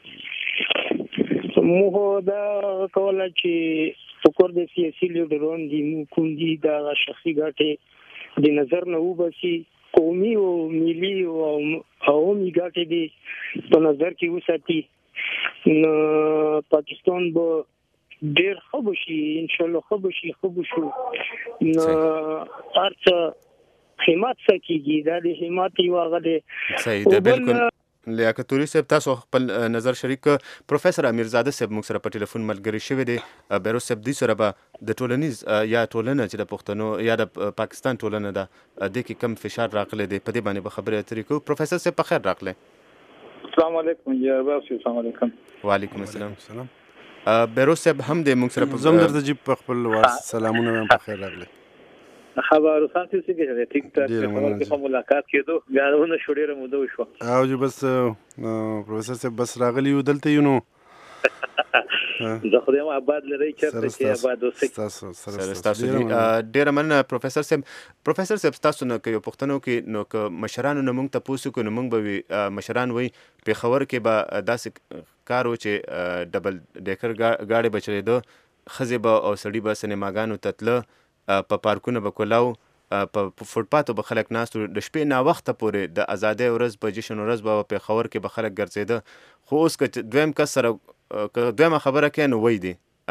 مو دا کوله چې فکر د سیاسي لیډران دي مو کوم دي دا شخصي ګټې د نظر نه وبسي، قومي او ملي او قومي ګټې دي په نظر کې وساتي، نو پاکستان به ډېر ښه بشي ان شاء الله، ښه بشي ښه بشو. نو ارڅ حمایت سکیږي دا د حمایت یو هغه دی. صحیح ده، بالکل. لیاقتوري صاحب تاسو خپل نظر شریک. پروفیسر امیرزاده صاحب موږ سره په ټلیفون ملګری شوی دی. بیروز صاحب دوی سره به د ټولنیز یا ټولنه چې د پښتنو یا د پاکستان ټولنه ده د کې کم فشار راغلی دی، په دې باندې به خبرې اترې کوو. پروفیسر صاحب په خیر راغلی. السلام علیکم یا رب، السلام علیکم. وعلیکم السلام. بیروز صاحب هم د موږ سره په زم درته جی په خپل سلامونه هم په خیر راغلی. خبرو ساتي چې ټیک ټاک په کومه ملاقات کېدو غاړونه شوډیره مو دوه شو او جو بس پروفیسر صاحب بس راغلی یو دلته یو نو زه خو دې آباد لري چرته چې آباد اوسئ. تاسو ډېره مننه پروفیسور صاحب. تاسو نه که یو پوښتنه وکړي نو که مشرانو نه موږ تپوس وکړو نو موږ به مشران وایي پېښور کې به داسې کار و چې ډبل ډیکر ګاډی به چلېده، ښځې به او سړي به سینماګانو ته تله، په پارکونه به کولاو، په فوټپاتو به خلک ناست و، د شپې ناوخته پورې د ازادۍ ورځ په جشن ورځ به پېښور کې به خلک ګرځېده. خو اوس که دویم کس سره که دویمه خبره کوي نو وایي دي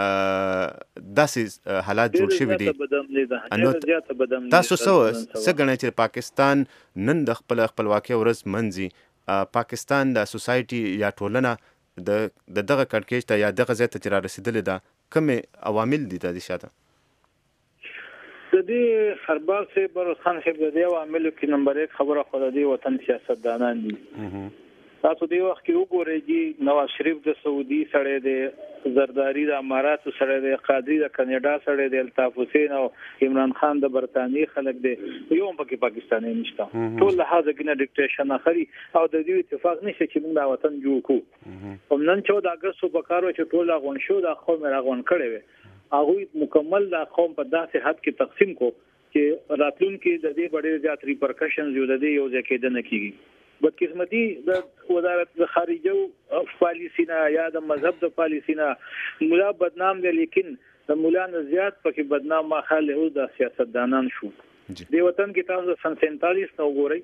داسې حالات جوړ شوي دي. تاسو څه ګڼئ چې پاکستان نن د خپله خپلواکۍ ورځ منځي، پاکستان د سوسایټي یا ټولنه د دغه کړکېچ ته یا دغه ځای ته چې را رسېدلې ده کومې عوامل دي د دې شاته؟ د دې خرباغ صاحب بروز خان صاحب د دې عواملو کې نمبر 1 خبره خو د دې وطن سیاستدانان دي. تاسو دې وخت کې وګورئ چې نواز شریف د سعودي سره د زرداری د اماراتو سره د قادری د کاناډا سره د الطاف حسین او عمران خان د برتانی خلک دي، یو پکې پاکستاني نشته. ټول له هغه کې ډیکټیشن اخري او د دې اتفاق نشي چې موږ د وطن جوړ کوو. هم نن 14 اگست په کارو چې ټول غون شو د خو مې راغون کړي وي، هغه مکمل د قوم په داسې حد کې تقسیم کو چې راتلونکي د دې ډېر زیات ریپرکشنز یو د دې یو ځکه د نکېږي. بدقسمتي د وزارت د خارجه پالیسی نه یا د مذهب د پالیسی نه مولا بدنام دي، لیکن د مولا نه زیات پکې بدنام ماخاله او د سیاستدانان شو. د وطن کې تاسو سن 47 نو ګورئ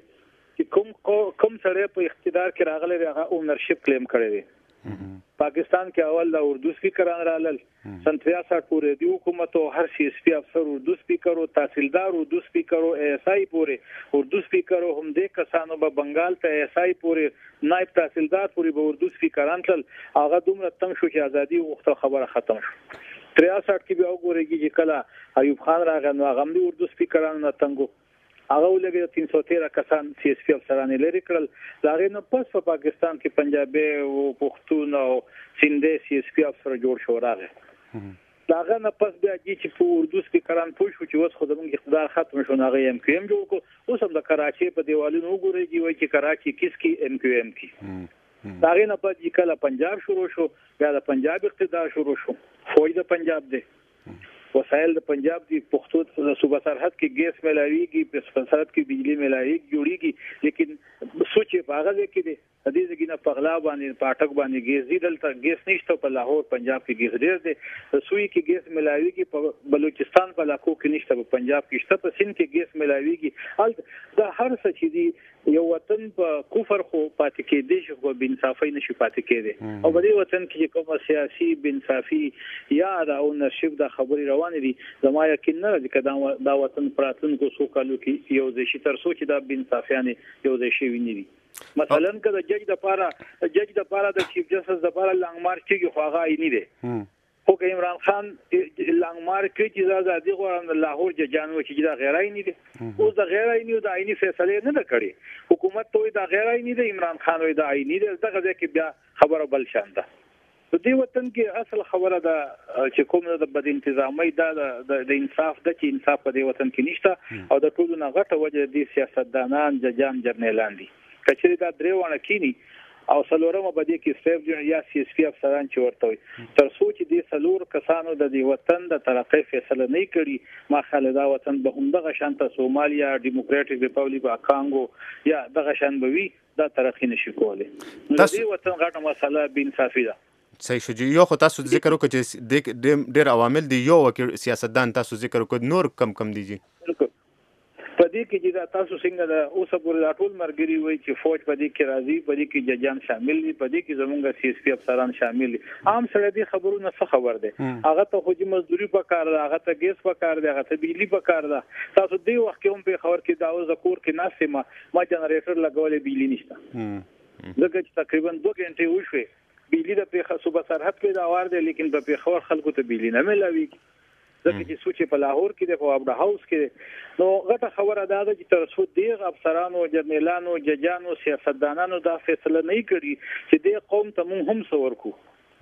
چې کوم سره په اقتدار کې راغلي هغه اونرشپ کلیم کړی دی. پاکستان کې اول د اردو سپیکران رالل، سن 63 پورې دی حکومت او هر سی اس پی افسر اردو سپیکر او تحصیلدار اردو سپیکر او ایس آی پورې اردو سپیکر او هم دې کسانو به بنگال ته ایس آی پورې نائب تحصیلدار پورې به اردو سپیکران تل، هغه دومره تنگ شو چې ازادي وخت خبره ختم شو. 63 کې بیا وګورئ چې کله ایوب خان راغی نو هغه هم اردو سپیکران نه تنګو، هغه ولګي 313 کسان سی اس پی افسران لري کړل. لاغې نو پس په پاکستان کې پنجابي او پښتون او سندي سی اس پی افسر جوړ شو راغی. لاغه نه پس بیا چې په اردو سپیکران پوه شو چې اوس خو زموږ اقتدار ختم شو، هغه ایم کیو ایم جوړ کو. اوس هم د کراچي په دیوالونو وګورئ چې کراچي کس کې ایم کیو ایم کی. لاغې نه پس کله پنجاب شروع شو، بیا د پنجاب اقتدار شروع شو، فوج د پنجاب دی، وسایل د پنجاب دی، پښتو د صوبه سرحد کې ګیس ملاویږي، په سرحد کې بجلی ملاویږي جوړیږي، لیکن سوچ په هغه کې دی د دې ځګینه پغلا باندې پاټک باندې ګیس دی، دلته ګیس نشته. په لاهور پنجاب کې ګیس ډیر دی، سوی کې ګیس ملاویږي، په بلوچستان په علاقو کې نشته، په پنجاب کې شته، په سند کې ګیس ملاویږي. دا هر څه چې دی یو وطن په کفر خو پاتې کېدی شي، خو بے انصافي نشي پاتې کېدی. او په دې وطن کې کوم سیاسي بے انصافي یا د اونرشپ د خبري روانې دي، زما یقین نه لري چې دا وطن پراتونکو سو کالو کې یو ځای شي، تر څو چې دا بے انصافیانه یو ځای شي ویني دي. مثلا کله جج د پاره د چیف جسټس د پاره لانګ مارچ کې خو هغه عیني دي، خو که عمران خان لانګ مارچ کې چې آزادي غواړي لاهور جانو چې دا غیر عیني دي. اوس د غیر عیني او د عیني فیصله نه کړي، حکومت ته دا غیر عیني دي، عمران خان وي دا عیني دي. دغه ځکه بیا خبره بل شان ده. د دې وطن کې اصل خبره ده چې کوم د بد انتظامی د انصاف د چې انصاف په دې وطن کې نشته، او د ټولو نه غټه وجه دي سیاستدانان ججان جرنیلان دي. کچې دا درې وانه کینی او سلورمه بده کې سیف جن یا سی اس پی افسران چې ورته وي، تر څو چې دې سلور کسانو د دې وطن د ترقۍ فیصله نه کړي، ما خالدا وطن به هم دغه شانته سومالیا ډیموکراټیک ریپبلیک او کانګو یا دغه شان به وي، دا ترقی نشي کولای. نو دې وطن غټه مسله بے انصافي ده. صحیح شو. یو خو تاسو ذکر وکړئ چې ډېر عوامل دي، یو سیاستدان تاسو ذکر وکړئ، نور کم دي. په دې کې چې تاسو څنګه د اوسه پورې ټول مرګري وي چې فوج په دې کې راځي، په دې کې ججان شامل دي، په دې کې زمونږ سی اس پی افسران شامل دي. عام سره دې خبرونه څه خبر دي؟ هغه ته خو چې مزدوري پکار ده، هغه ته ګیس پکار ده، هغه ته بجلی پکار ده. تاسو دې وخت کې هم په خبر کې دا اوس کور کې ناسې ما جنریټر لګولې بجلی نشته، ځکه چې تقریبا 2 غنټې وشوي بجلی د په صوبه سرحد کې دا وار دی، لیکن په خبر خلکو ته بجلی نه ملاويږي، ځکه چې سوچ په لاهور کې د فوابډ هاوس کې. نو غټه خبره ده چې تر څو دیغ افسرانو جرنیلانو ججانو سیاستدانانو دا فیصله نه کړي چې د قوم ته مونږ هم څور کو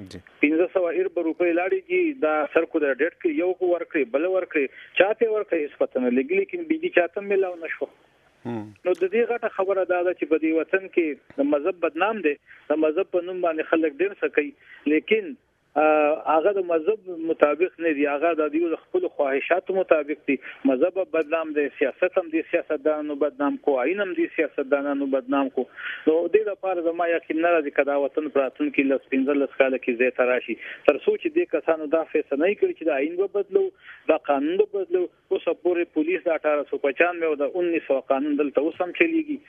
1500 روپۍ لاړېږي، دا سرکو د ډېټ کې یو کو ورکړي بل ورکړي چاته ورکړي هیڅ پته نه لګي، لیکن بيدی چاته ملاو نشو. نو د دې غټه خبره ده چې په دې وطن کې د مذهب بدنام دي، د مذهب په نوم باندې خلک ډېر سکی، لیکن هغه د مذهب مطابق نه دی، هغه د دیو خپل خواهشاتو مطابق دی. مذهب بدنام دی، سیاست هم دی سیاستدانانو بدنام کو، آئین هم دی سیاستدانانو بدنام کو. نو دې لپاره زما یقین نه راځي کدا وطن پراتون کې لس 15 کال کې زه تراشي تر سوچ دې کسانو دا فیصله نه کړی چې د آئین به بدلو، دا قانون به بدلو. اوس پورې پولیس د 1895 او د 1900 قانون دلته اوس هم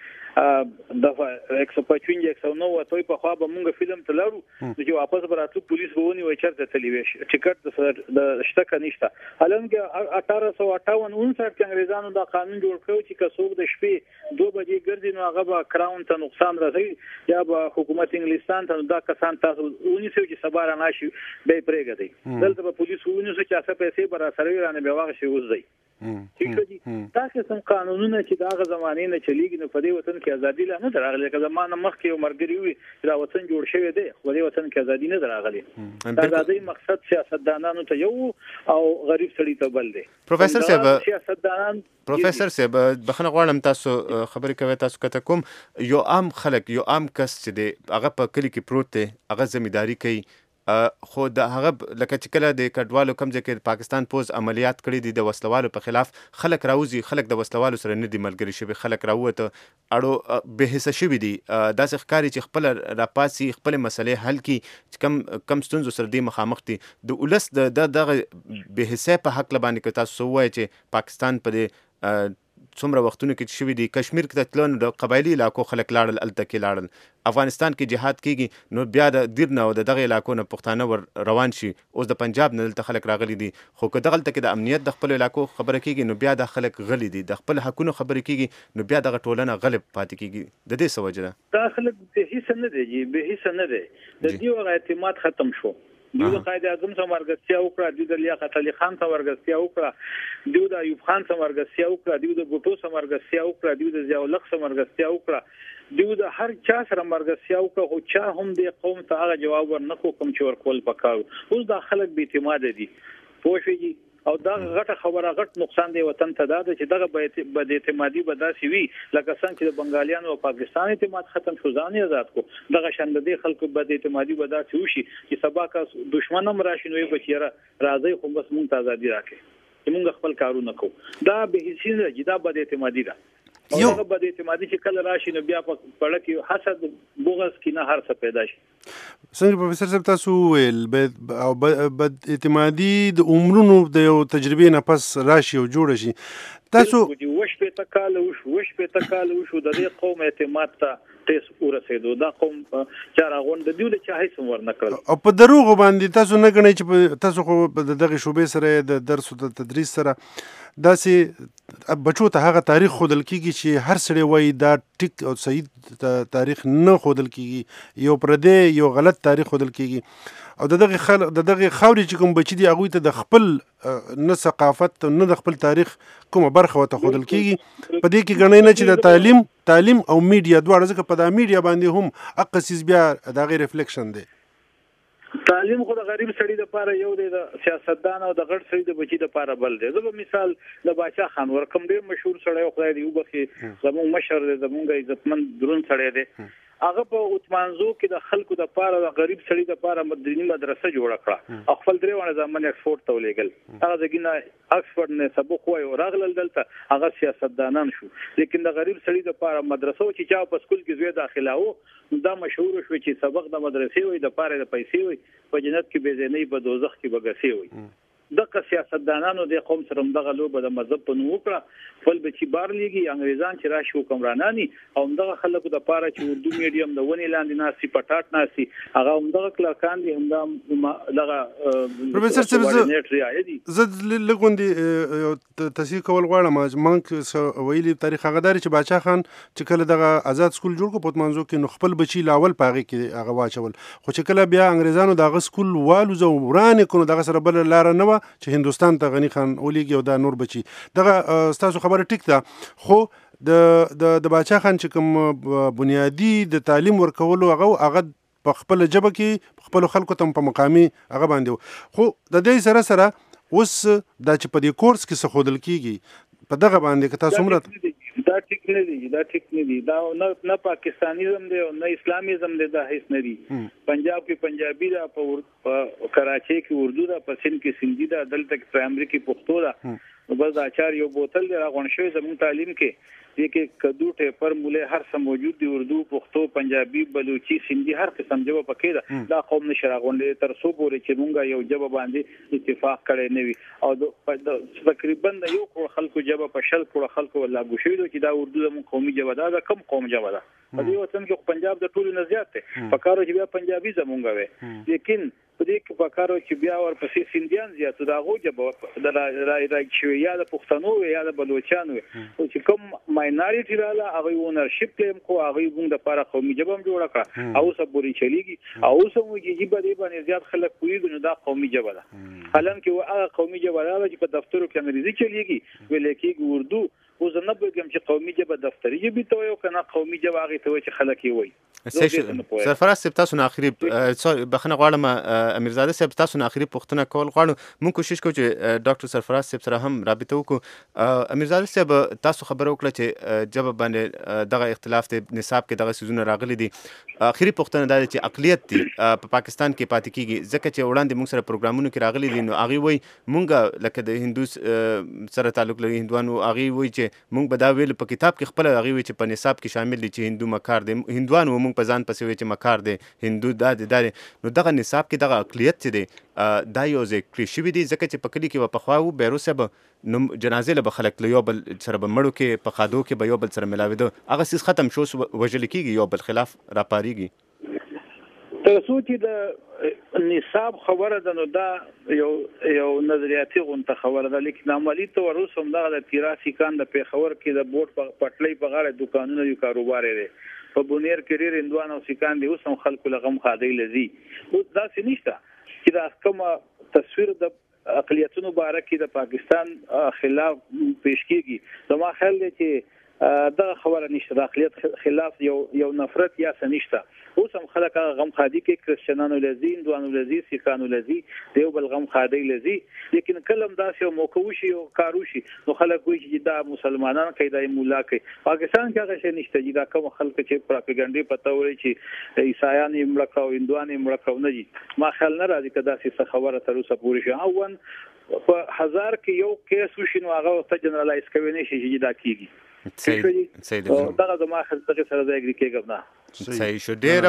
چلیږي. د 155 109 توي په خوا به مونږ فلم تلارو چې واپس براتو پولیس ونی وای چرته تلی وش ټیکټ د شته کنيشته. هلمګه 1858 کې انګريزانو دا قانون جوړ کړو چې کڅوګ د شپې 2 بجې ګرځي نو هغه به کراون ته نقصان راځي یا به حکومت انګلستان ته دا کسان تاسو ونی سو چې سبا را ناشي به پرېږدي. دلته به پولیس ونی سو چې اسه پیسې برا سره رانه به واغ شي وځي. ٹھیک دي تاسو سم قانونونه چې داغه زمانه نه چلیږي نو په دې وطن کې ازادي لا نه دراغلي که زمانه مخکې یو مرګري وي دا وطن جوړ شوی دی خو دې وطن کې ازادي نه دراغلي. دا ازادي مقصد سیاستدانانو ته یو او غریب سړي ته بل دی. پروفیسور صاحب سیاستدانان پروفیسور صاحب بخنه غواړم تاسو خبرې کوي تاسو کته کوم یو عام خلک یو عام کس چې دی هغه په کلی کې پروت دی هغه ځمېداري کوي خو د هغه لکه چې کله د کډوالو کم ځای کې پاکستان پوز عملیات کړي دي د وسلوالو په خلاف خلک راوځي خلک د وسلوالو سره نه دي ملګري شوي خلک راووته اړو بې حسه شوي دي داسې ښکاري چې خپل راپاسي خپل مسلې حل کړي چې کم ستونزو سره دي مخامخ دي د ولس دغه بې حسه په حق باندې که تاسو ووایئ چې پاکستان په دې څومره وختونو کې شوي دي کشمیر کې ته تلل د قبایلي علاقو خلک لاړل هلته کې لاړل افغانستان کې جهاد کېږي نو بیا د دیر نه او د دغه علاقو نه پښتانه ور روان شي اوس د پنجاب نه دلته خلک راغلي دي خو که دغلته کې د امنیت د خپل علاقو خبره کېږي نو بیا د خلک غلي دي د خپل حقونو خبرې کېږي نو بیا دغه ټولنه غلب پاتې کېږي د دې څه وجه ده دا خلک به هیڅ نه دی به هیڅ نه دی د دې اعتماد ختم شو دیو د قائد اعظم څخه مرګستیا وکړه دیو د لیاقت علي خان څخه مرګستیا وکړه دیو د ایوب خان څخه مرګستیا وکړه دیو د بوټو څخه مرګستیا وکړه دیو د ضیاء الحق څخه مرګستیا وکړه دیو د هر چا سره مرګستیا وکړه خو چا هم د قوم ته هغه جواب ورنکو کوم چې ورکول پکاو اوس د خلک به اعتماد دي پوښیږي او دا غټه خبره غټ نقصان دی وطن ته دا چې دغه بد اعتمادي به داسې وي لکه څنګه چې د بنگالیانو او پاکستان اعتماد ختم شو ځان آزاد کو دغه شند دي خلکو بد اعتمادي به داسې وشي چې سبا کا دشمن هم راشي نو بچیره راځي خو بس مونږ ته ازادي راکړي چې مونږ خپل کارونه کوو دا به هیڅ نه جدا بد اعتمادي ده یو بد اعتمادي چې کله راشي نو بیا په پړه کې حسد بغض کې نه هر څه پیدا شي. څنګه پروفیسور صاحب تاسو ویل بد اعتمادي د عمرونو د یو تجربې نه پس راشي او جوړ شي تاسو وش په تکاله وش په تکاله وشو د دې قوم اعتماد ته تیس ورسېدو دا قوم چارغون د دیو د چا هیڅ ورنکړل او په دروغ باندې تاسو نه غنئ چې تاسو خو دغه شوبې سره د درس او د تدریس سره داسې بچو ته هغه تاریخ خودل کیږي چې هر سړی وایي دا ټیک او صحیح تاریخ نه خودل کیږي یو پردی یو غلط تاریخ خودل کیږي او دغه خاورې چې کوم بچی دی هغه ته د خپل نه ثقافت نه د خپل تاریخ کومه برخه وته خودل کیږي په دې کې غنئ نه چې د تعلیم او میډیا دواړه ځکه په د میډیا باندې هم اقصیز بیا د غیر ریفلیکشن دی تعلیم خو د غریب سړي لپاره یو دی د سیاستدان او د غړ سړي د بچي لپاره بل دی زه به مثال د باچا خان ورکم ډیر مشهور سړی خدای دی وبخي زموږ مشر دی زموږ عزتمن درون سړی دی هغه په عثمانزو کې د خلکو د لپاره د غریب سړي لپاره مدرسې مدرسه جوړه کړه خپل درېونه ځمن اکسفورد ته ولېګل هغه ځګینه اکسفورد نه سبق وای او راغلل دلته هغه سیاستدانان شو لیکن د غریب سړي لپاره مدرسه چې چا په سکول کې زوی داخلاو دا مشهور شو چې سبق د مدرسې وای د پاره د پیسې وای په جنت کې به زینې په دوزخ کې بغسي وای دغه سیاستدانانو د قوم سره دغه لوبه د مذهب په نوم وکړه خپل بچی بار لګي انګريزان چې راشي حکمراناني او دغه خلکو د پاره چې اردو میډیم د ونی لاندې ناسي پټاټ ناسي هغه دغه کلکان دي دغه پروفیسور صاحب زه لګوندې تصحیح کول غواړم مونږ ویلي تاریخ هغه چې باچا خان چې کله دغه آزاد سکول جوړ کو په منځو کې نو خپل بچی لاول پاغي کې هغه واچول خو چې کله بیا انګريزانو دغه سکول والو زو ورانه کو دغه سره بل لار نه چې هندستان ته غنی خان اولیږي او دا نور بچي دغه تاسو خبره ټیک ده خو د باچا خان چې کوم بنیادی د تعلیم ورکولو هغه په خپل جبه کې خپل خلکو ته په مقامي هغه باندې خو د دې سره اوس دا چې په دې کورس کې څه خودل کیږي په دغه باندې که تاسو مراد دا ټیک نه دي دا ټیک نه دي دا نه پاکستانیزم دی او نه اسلامیزم دی دا هیڅ نه دي پنجاب کې پنجابي دا په کراچۍ کې اردو دا په سند کې سندي دا دلته کې پرایمري کې پښتو دا نو بس دا اچار یو بوتل دی راغون شوی زموږ تعلیم کې کې کدو ټیپر موله هر څه موجود دی اردو پښتو پنجابي بلوچي سندي هر قسم جواب پکې دا قوم نشه راغونډي تر څو پورې چې مونږه یو جواب باندې اتفاق کړي نه وي او تقریبا یو خلکو جواب په شل کړه خلکو ولا ګوشوي چې دا اردو د قومي جواب دا کم قوم جواب ده په دې وطن کې پنجاب د ټولو نه زیات دی پکارو چې بیا پنجابي زمونږه وي لیکن په دې کې پکارو چې بیا ورپسې سنديان زیات دا غو جواب د راي شوی یا د پښتنو یا د بلوچستان وي او چې کوم ماینورټي رااله هغه اونرشپ کلیم کو هغه موږ د لپاره قومي جواب جوړ کړ او سبوري چلیږي او سمو چې په باندې زیات خلک کوي نو دا قومي جواب ده حالانکه هغه قومي جواب ده چې په دفترو کې انګریزي چلیږي ویل کېږي اردو او زنه بګم چې قومي جبه دفتري جبه ته یو کنه قومي جبه هغه ته چې خلک یې وای سرفراز صاحب تاسو نه اخري بخنه غواړم امیرزاده صاحب تاسو نه اخري پوښتنه کول غواړم مونږ کوشش کوو چې ډاکټر سرفراز صاحب سره هم رابطه وکړو امیرزاده صاحب تاسو خبرو وکړه چې جبه باندې دغه اختلاف ته نصاب کې دغه سيزونه راغلي دي اخري پوښتنه دا چې اقلیت دي په پاکستان کې پاتې کیږي ځکه چې وړاندې موږ سره پروګرامونو کې راغلي دي نو هغه وای مونږ لکه د هندو سره تعلق لري هندوانو هغه وای چې مونږ به دا ویل په کتاب کې خپل هغه وی چې په نصاب کې شامل دي چې هندو مکار دي هندوانو مونږ په ځان پسې وی چې مکار دي هندو دا نو دغه نصاب کې دغه اقلیت چې دي دا یو ځای کړی شوی دي ځکه چې په کلی کې په خواو بیروسه به نو جنازې له خلک له یو بل سره به مړو کې په خادو کې به یو بل سره ملاوي هغه سیس ختم شو وجل کېږي یو بل خلاف راپاریږي تاسو چې د نصاب خبره ده نو دا یو نظریاتي غونته خبره ده لیکن عملی تور اوسم دا د تیراسي کان د پیښور کې د بوت پټلۍ په غاړه دکانونو یو کاروبار لري په بونیر کې ډېر هندوانو سکان دي اوسم خلکو لغم خادي لذي او دا څه نشته چې دا کومه تصویر د اقلیتونو بارکه د پاکستان خلاف پیش کیږي زما خیال دی چې دا خبره نشته د اقلیت خلاف یو نفرت یا سنشته اوس هم خلک غم خادي کې کرسچنانو لذي هندوانو لذي سیکانو لذي دیو بل غم خادي لذي لیکن کلم داسې یو موکوشي او کاروشي نو خلک وایي چې دا مسلمانان کوي دا مولا کوي پاکستان کې هغه شی نشته چې دا کوم خلک چې پروپاګاندا پته وایي چې عیسایان یې مړکاو هندوان یې مړکاو نه دي ما خیال نه راځي کدا چې خبره تر اوسه پوری شي اون په هزار کې یو کیس وشي نو هغه ته جنرالایز کوي نه شي چې دا کیږي صحیح دا زما خلک سره ځای کېږم نه صحیح شو ډیره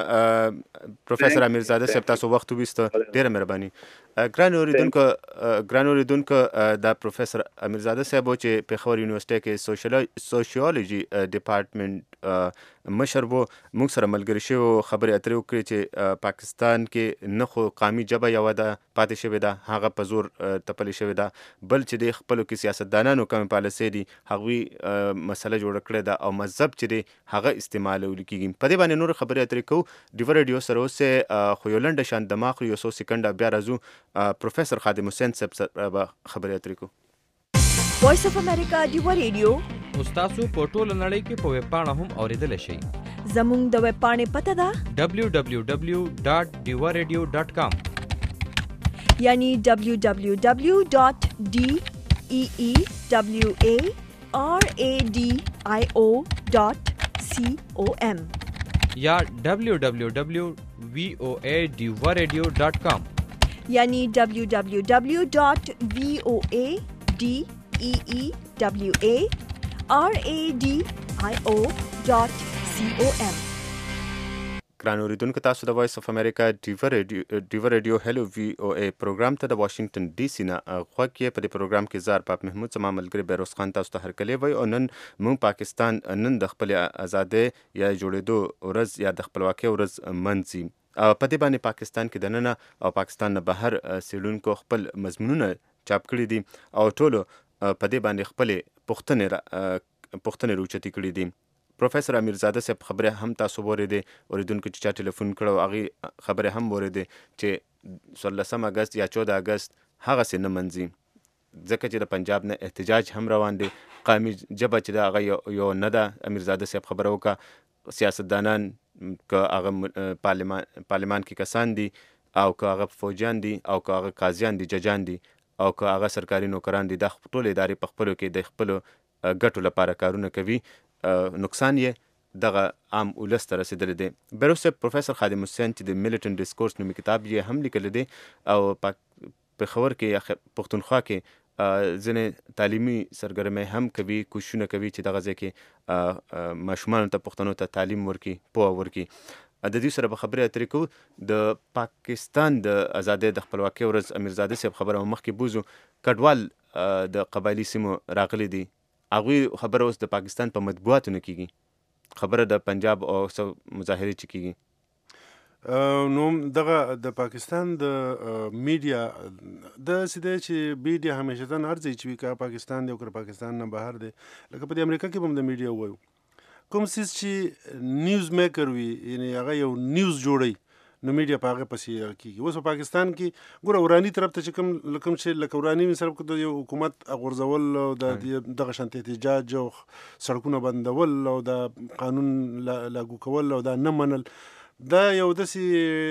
مننه پروفیسور امیرزاده صاحب تاسو وخت وبیسته ډیره مهرباني ګران اوریدونکو دا پروفیسور امیرزاده صاحب چې پیښور یونیورسيټي کې سوشیولوژي ډپارټمنټ مشر وو موږ سره ملګری شو خبرې اترې وکړې چې پاکستان کې نه خو قومي جبه یو ده پاتې شوې ده هغه په زور تپلې شوې ده بل چې د خپلو کې سیاستدانانو کوم پالیسي دي هغوی مسله جوړه کړې ده او مذهب چې دی هغه استعمالول کېږي په دې باندې نور خبرې اترې کوو ډیور ریډیو سره اوسه خو یو لنډه شان دماغ یو څو سکنډه بیا راځو پروفیسور خادم حسین صاحب سره خبرې اترې کوو وایس اف امریکا ډیور ریډیو تاسو په ټوله نړۍ کې په ویب پاڼه هم اوریدلی شئ زموږ د ویب پاڼې پته ده www.diwaradio.com یعنی www.deewaradio.com یا www.voadiwaradio.com یعنی www.voadiwaradio.com ګران اوریدونکو تاسو د وایس اف امریکا ډیور ریډیو هلو وی او ای پروګرام ته د واشنگټن ډي سي نه غوږ کې په دې پروګرام کې زار پاپ محمود سما ملګری بیروز خان تاسو ته هرکلی وای او نن مونږ پاکستان نن د خپل آزادۍ یا جوړېدو ورځ یا د خپلواکۍ ورځ منځي په دې باندې پاکستان کې دننه او پاکستان نه بهر سیلونکو خپل مضمونونه چاپ کړي دي او ټولو په دې باندې خپل پوښتنې روچتي کړي دي پروفیسور امیرزاده صاحب خبره هم تاسو وریدي اوریدونکو چې چا ټلیفون کړو هغه خبره هم وریدي چې 16 اگست یا 14 اگست هغه سي نه منځي ځکه چې د پنجاب نه احتجاج هم روان دي قومي جبهه چې دا هغه یو نه ده امیرزاده صاحب خبره وکړه سیاستدانان که هغه پارلمان کې کسان دي او که هغه فوجیان دي او که هغه قاضیان دي ججان دي او که هغه سرکاري نوکران دي د خپل ادارې په خپلو کې د خپلو ګټو لپاره کارونه کوي نقصان یې دغه عام ولس ته رسېدلی دی. بیروس صاحب پروفیسر خادم حسین چې د میلیټنټ ډسکورس نومي کتاب یې هم لیکلی دی او پېښور کې یا پښتونخوا کې ځینې تعلیمي سرګرمۍ هم کوي، کوششونه کوي چې دغه ځای کې ماشومانو ته پښتنو ته تعلیم ورکړي، پوهه ورکړي. د دې سره به خبرې اترې کوو. د پاکستان د ازادۍ د خپلواکۍ ورځ امیرزاده صاحب خبره مخکې بوزو، کډوال د قبایلي سیمو راغلي دي، هغوی خبره اوس د پاکستان په مطبوعاتو نه کېږي، خبره د پنجاب او مظاهرې چې کېږي. نو دغه د پاکستان د میډیا داسې دی چې میډیا همیشتن هر ځای چې وي، که پاکستان دی او که پاکستان نه بهر دی، لکه په دې امریکا کې به هم د میډیا ووایو کوم څیز چې نیوز میکر وي، یعنې هغه یو نیوز جوړوي، نو میډیا په هغه پسې کېږي. اوس په پاکستان کې ګوره وراني طرف ته چې کوم چې لکه وراني مثال د یو حکومت غورځول او دغه شانتې احتجاج او سړکونه بندول او د قانون لاګو کول او دا نه منل، دا یو داسې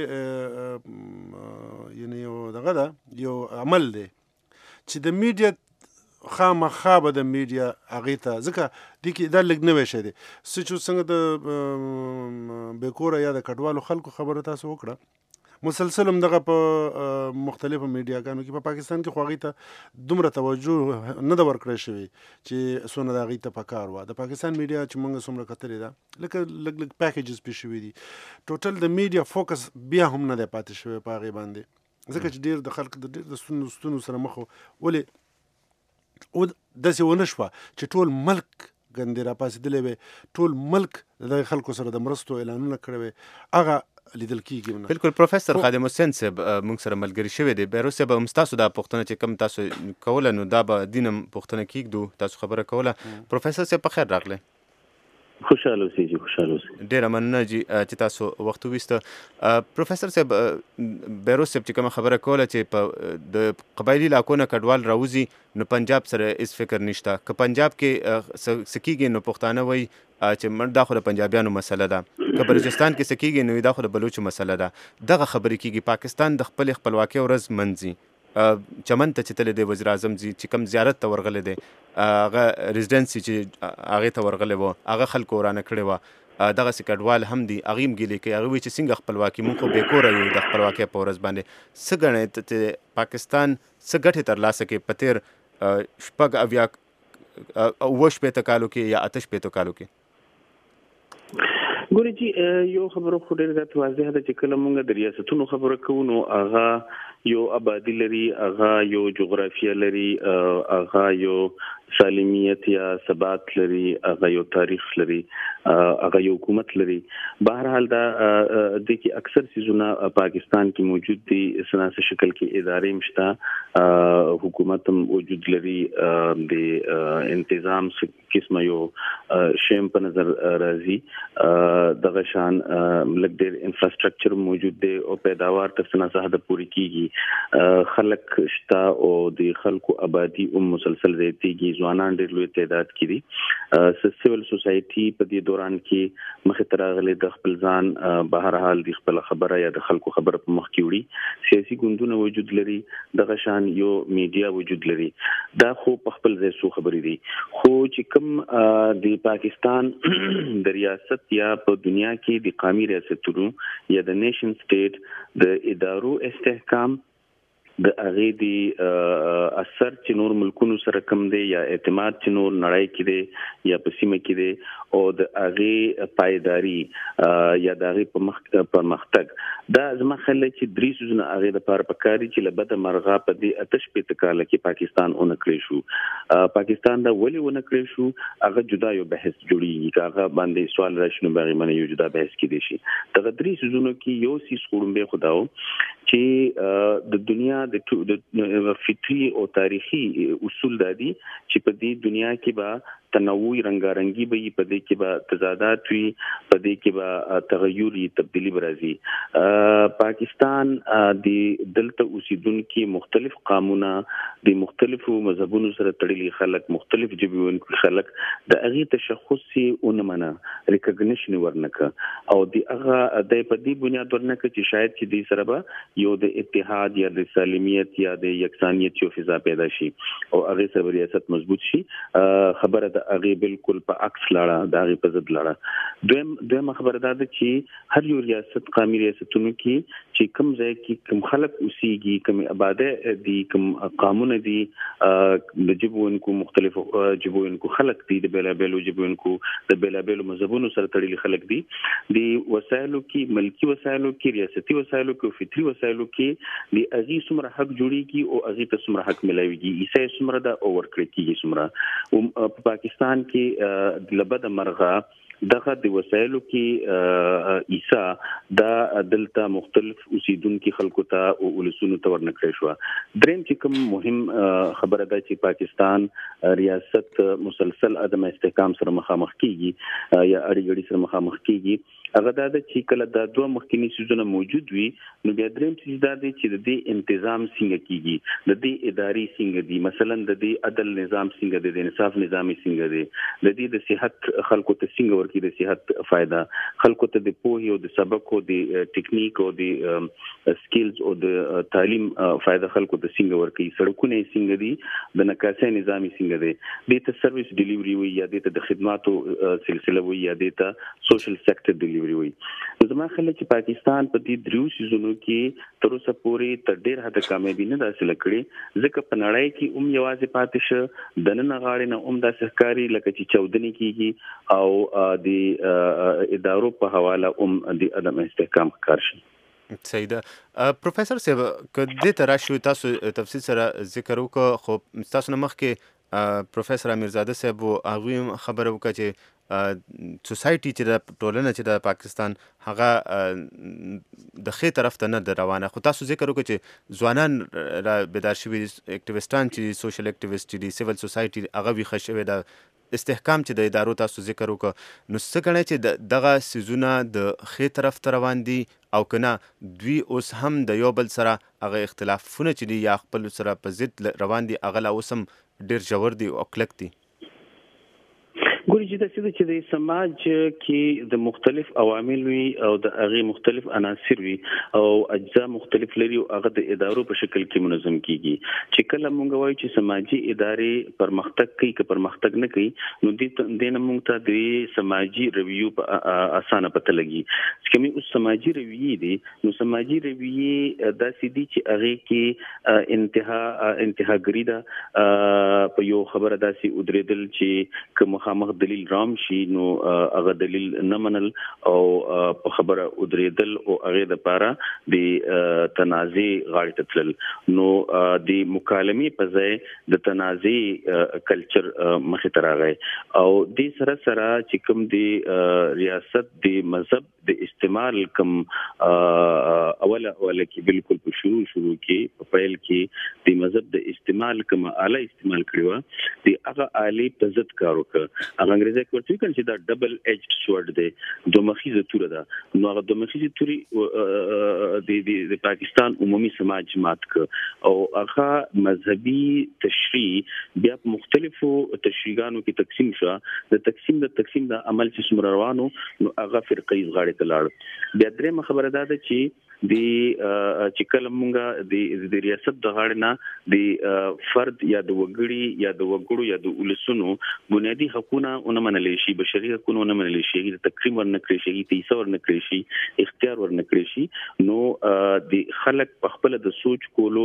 یعنې یو دغه ده، یو عمل دی چې د میډیا خامخا به د میډیا هغې ته، ځکه دې کې دا لږ نوی شی دی چې څنګه د بې کوره یا د کډوالو خلکو خبره تاسو وکړه، مسلسل هم دغه په مختلفو میډیاګانو کې په پاکستان کې خو هغې ته دومره توجه نه ده ورکړی شوې چې څونه د هغې ته پکار وه. د پاکستان میډیا چې موږ څومره کتلې ده، لکه لږ پیکیجز پې شوي دي، ټوټل د میډیا فوکس بیا هم نه دی پاتې شوی په هغې باندې، ځکه چې ډېر د خلک د ډېر د ستونو سره مخ ولې داسې ونه شوه چې ټول ملک ګندې راپاڅېدلی وی، ټول ملک د دغې خلکو سره د مرستو اعلانونه کړی وی، هغه لیدل کېږي. بالکل پروفیسر خادم حسین صاحب موږ سره ملګري شوی دی. بیروس صاحب هم ستاسو دا پوښتنه چې کوم تاسو کوله، نو دا به دین هم پوښتنه کېږدو، تاسو خبره کوله. پروفیسر صاحب په خیر راغلی. خوشحاله اوسئ جی، خوشحاله اوسئ. ډېره مننه جی چې تاسو وخت وویسته. پروفیسر صاحب، بیروس صاحب چې کومه خبره کوله چې په د قبایلي علاقو نه کډوال راوځي، نو پنجاب سره هېڅ فکر نشته. که پنجاب کې څه کېږي نو پښتانه وایي چې دا خو د پنجابیانو مسله ده، که بلوچستان کې څه کېږي نو دا خو د بلوچو مسله ده. دغه خبرې کېږي. پاکستان د خپلې خپلواکۍ ورځ منځي، چمن ته چې تللی دی وزیر اعظم زی چې کوم زیارت ته ورغلی دی، هغه ریزیډنسي چې هغې ته ورغلی و، هغه خلکو ورانه کړې وه. دغسې کډوال هم دي، هغوی هم ګیلې کوي، هغوی وایي چې څنګه خپلواکي، موږ خو بې کوره یو د خپلواکۍ په ورځ باندې. څه ګڼئ چې پاکستان څه ګټې ترلاسه کړي په تېر اووه شپېته کالو کې یا اته شپېتو کالو کې؟ ګورې چې یو خبره خو ډېره زیات واضحه ده چې کله موږ د ریاستونو خبره کوو نو هغه یو آبادي لري، هغه یو جغرافیه لري، هغه یو سالمیت یا ثبات لري، هغه یو تاریخ لري، هغه یو حکومت لري. بهرحال دا د کې اکثر سيزونه پاکستان کې موجود دي، سناسه شکل کې ادارې مشته، حکومت هم وجود لري، د انتظام قسمه یو شیم په نظر راځي، دغه شان لږ ډېر انفراستراکچر موجود دی او پیداوار تر سناسه حد پورې کیږي، خلک شته او د خلکو آبادی مسلسل زیاتېږي، ځوانان ډېر لوی تعداد کې دي. سیول سوسایټي په دې دوران کې مخې ته راغلي، د خپل ځان بهرحال د خپل خبره یا د خلکو خبره په مخ کې وړي، سیاسي ګوندونه وجود لري، دغه شان یو میډیا وجود لري. دا خو په خپل ځای څو خبرې دي، خو چې کوم د پاکستان د ریاست یا په دنیا کې د قومي ریاستونو یا د نیشن سټیټ د ادارو استحکام، د هغې د اثر چې نور ملکونو سره کم دی یا اعتماد چې نور نړۍ کې دی یا په سیمه کې دی، او د هغې پایداري یا د هغې پرمختګ، دا زما خیال دی چې درې څیزونه هغې دپاره پکار دي چې له بده مرغه په دې اته شپېته کاله کې پاکستان ونه کړی شو. پاکستان دا ولې ونه کړی شو، هغه جدا یو بحث جوړېږي، که هغه باندې سوال راشي نو هغې باندې یو جدا بحث کېدی شي. دغه درې څیزونو کې یو څیز وړومبی خو دا و چې د دنیا د فطري او تاریخي اصول دا دي چې په دې دنیا کې به تنوع رنگارنګي به په دې کې به تضادات وي، په دې کې به تغیر تبدیلی به راځي. پاکستان د دلته اوسیدونکو مختلف قومونه، د مختلفو مذهبونو سره تړلي خلک، مختلف ژبې ویونکي خلک، د هغې تشخص یې ونه منه، ریکګنیشن ورنکړه، او د هغه د په دې بنیاد ورنکړه چې شاید چې دې سره به یو د اتحاد یا د سالمیت یا د یکسانیت یو فضا پیدا شي او هغې سره ریاست مضبوط شي. خبره د هغه بالکل په عکس لاړه، د هغه په ضد لاړه. دویم خبره ده چې هر یو ریاست قومي ریاستونو کې چې کوم ځای کې کوم خلک اوسېږي، کوم آباده دي، کوم قانون دي، د جبوونکو مختلف جبوونکو خلک دي، د بیلابیلو جبوونکو د بیلابیلو مذهبونو سره تړلي خلک دي. د وسایلو کې، ملکی وسایلو کې، ریاستي وسایلو کې او فطري وسایلو کې د هغه څومره حق جوړیږي او هغه ته څومره حق ملایويږي، ایسه څومره دا او ورکړي کیږي څومره. او په پاکستان کې د لبد مرغه دغه د وسایلو کې ایسا دا دلته مختلف اوسیدونکو خلکو ته او ولسونو ته ورنکړی شو. دریم چې کوم مهم خبره ده چې پاکستان ریاست مسلسل عدم استحکام سره مخامخ کیږي یا اړیګړي سره مخامخ کیږي، هغه دا چې کله دا دوه مخکینی سيزونه موجود وي نو بیا دریم څه دا دی چې د دې تنظیم څنګه کیږي، د دې اداري څنګه دي، مثلا د دې عدل نظام څنګه دی، د انصاف نظام څنګه دی، د دې د صحت خلکو ته څنګه ورکی د صحت فائدہ، خلکو ته د پوهې او د سبق او د ټیکنیک او د سکلز او د تعلیم فائدہ خلکو ته څنګه ورکی، سړکونه څنګه دي، د نقاشۍ نظام څنګه دی، د ته سرویس ډیلیوري وي یا د خدماتو سلسله وي یا د سوشل سېکټر ډیلیوري وي. زما خلک چې پاکستان په دې دریو سيزونو کې تر اوسه پورې تر ډېر حد کامیابی نه حاصل کړي، ځکه په نړۍ کې یوازې پاتې شه د نن غاړې نه د سحکاري لکه چې چودنی کیږي او د ادارو په حواله د عدم استحکام کار شي. صحیح ده. پروفیسور صاحب کدی تراشو تاسو تفصیل سره ذکر وکړو، خو تاسو نه مخکې پروفیسور امیرزاده صاحب هغه خبره وکړه چې سوسایټي چې د ټولنه چې د پاکستان هغه د خې طرف ته نه روانه، خو تاسو ذکر وکړو چې ځوانان را بیدار شوي، اکټیویسټان چې سوشل اکټیویسټ دي، سیول سوسایټي هغه ویښه شوې ده، استحکام چې د ادارو تاسو ذکر وکړو، نو څه ګڼئ چې دغه سیزونه د خې طرف ته روان دي او کنه دوی اوس هم د یو بل سره هغه اختلافونه چې دي یا خپل سره په ضد روان دي هغه لا اوس هم ډېر ژور دي او کلک دي؟ ګوري چې د سیده چې د سماج کې د مختلف عوامل وي او د هغه مختلف عناصر وي او اجزا مختلف لري او هغه د ادارو په شکل کې منظم کیږي. چې کله مونږ وایو چې سماجي ادارې پرمختګ کوي که پرمختګ نه کوي، نو دې نه مونږ ته د سماجي رویو په اسانه پته لګي. چې کومي اوس سماجي رویې دي، نو سماجي رویې داسې دي چې هغه کې انتهاګری ده، په یو خبره داسې ودرېدل چې که مخامخ دلیل رام شي نو هغه دلیل نه منل او په خبره ودرېدل او هغه د پاره د تنازع غاړه ته تلل، نو د مکالمې په ځای د تنازع کلچر مخې ته راغی او د سره چې کوم د ریاست د مذهب د استعمال کوم اوله کې بالکل په شروع کې په پیل کې د مذهب د استعمال کوم اعلی استعمال کړو، د هغه اعلی په ضد کار وکړ. انګریزي کې ورته کوي چې دا ډبل ایجډ سورډ دی، دوه مخیزه توره ده. نو هغه دوه مخیزه توري د پاکستان عمومي سماج مات ک او هغه مذهبي تشریح بیا په مختلفو تشریحانو کې تقسیم شو. د تقسیم د عمل چې روانو نو هغه فرقې غاړه ته لاړ. بیا درېمه خبره ده چې چې کله مونږه د ریاست د غاړه نه د فرد یا د وګړي یا د وګړو یا د ولسونو بنیادی حقوقونه ونمنل شي، بشري حقوقونه ونمنل شي، د تکریم ورنکړي شي، تیسه ورنکړي شي، اختیار ورنکړي شي، نو د خلک په خپل د سوچ کولو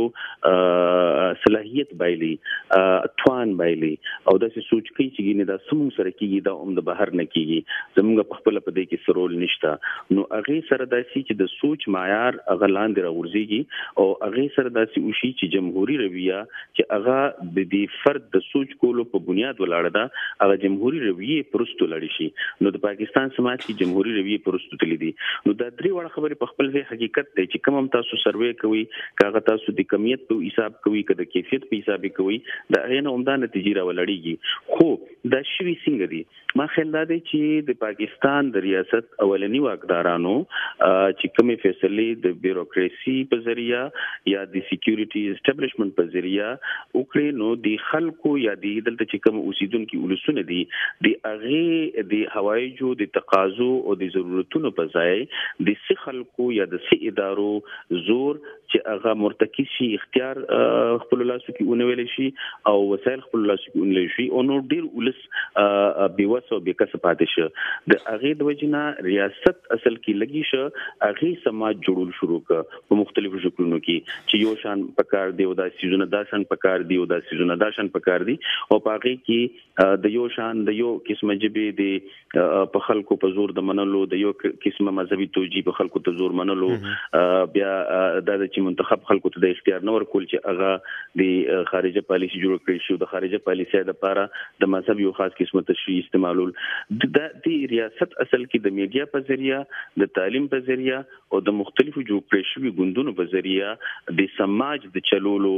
صلاحیت بایلي، توان بایلي او د سوچ کوي چې نه دا سمون سره کیږي، دا د بهر نه کیږي، زموږ په خپل په دې کې سرول نشته. نو هغه سره داسي چې د سوچ معیار هغه لاندې راورځيږي او هغه سره داسې وشي چې جمهوریت رویه چې هغه د دې فرد د سوچ کولو په بنیاد ولاړه ده، هغه جمهوریت رویه پرستو لړ شي. نو د پاکستان سماج کې جمهوریت رویه پرستو تللی دي. نو دا درې وړ خبرې په خپل ځای حقیقت دی چې کوم تاسو سروې کوي، کاغه تاسو د کمیت په حساب کوي، کده کیفیت په حساب کوي، دا غینه عمده نتیجې راولړيږي. خو دا شوي څنګه دي؟ ما خیال دا دی چې د پاکستان د ریاست اولنی واکدارانو چې کومې فیصلې د بیوروکراسي په ذریعہ یا د سکیورټي اسټابلیشمنت په ذریعہ وکړي، نو د خلکو یا د دلته چې کوم اوسیدونکو ولسونه دي د هغه د هوایجو د تقاضو او د ضرورتونو په ځای د خلکو یا د ادارو زور چې هغه مرتکب شي اختیار خپل لاسو کې ونیول شي او وسایل خپل لاسو کې ونیول شي او نو ډیر ولس بیوسو بیکس پاتې شه د هغه د وجنه ریاست اصل کې لګي شه هغه سماج جوړول شروع ک په مختلفو شکلونو کې چې یو شان پکار دی او دا سيزونه دا شان پکار دی او دا سيزونه دا شان پکار دی او پاغي کې د یو شان د یو قسمه جبې دی په خلکو په زور د منلو د یو قسمه مذهبي توجیه په خلکو ته زور منلو بیا د چې منتخب خلکو ته د اختیار نور کول چې هغه د خارجه پالیسي جوړ کړی شو د خارجه پالیسي د لپاره د مذهب یو خاص قسمه تشریح استعمالول د ریاست اصل کې د میډیا په ذریعہ د تعلیم په ذریعہ او د مختلفو جوړ کړی شوی ګوندونو په ذریعہ د سماج د چلولو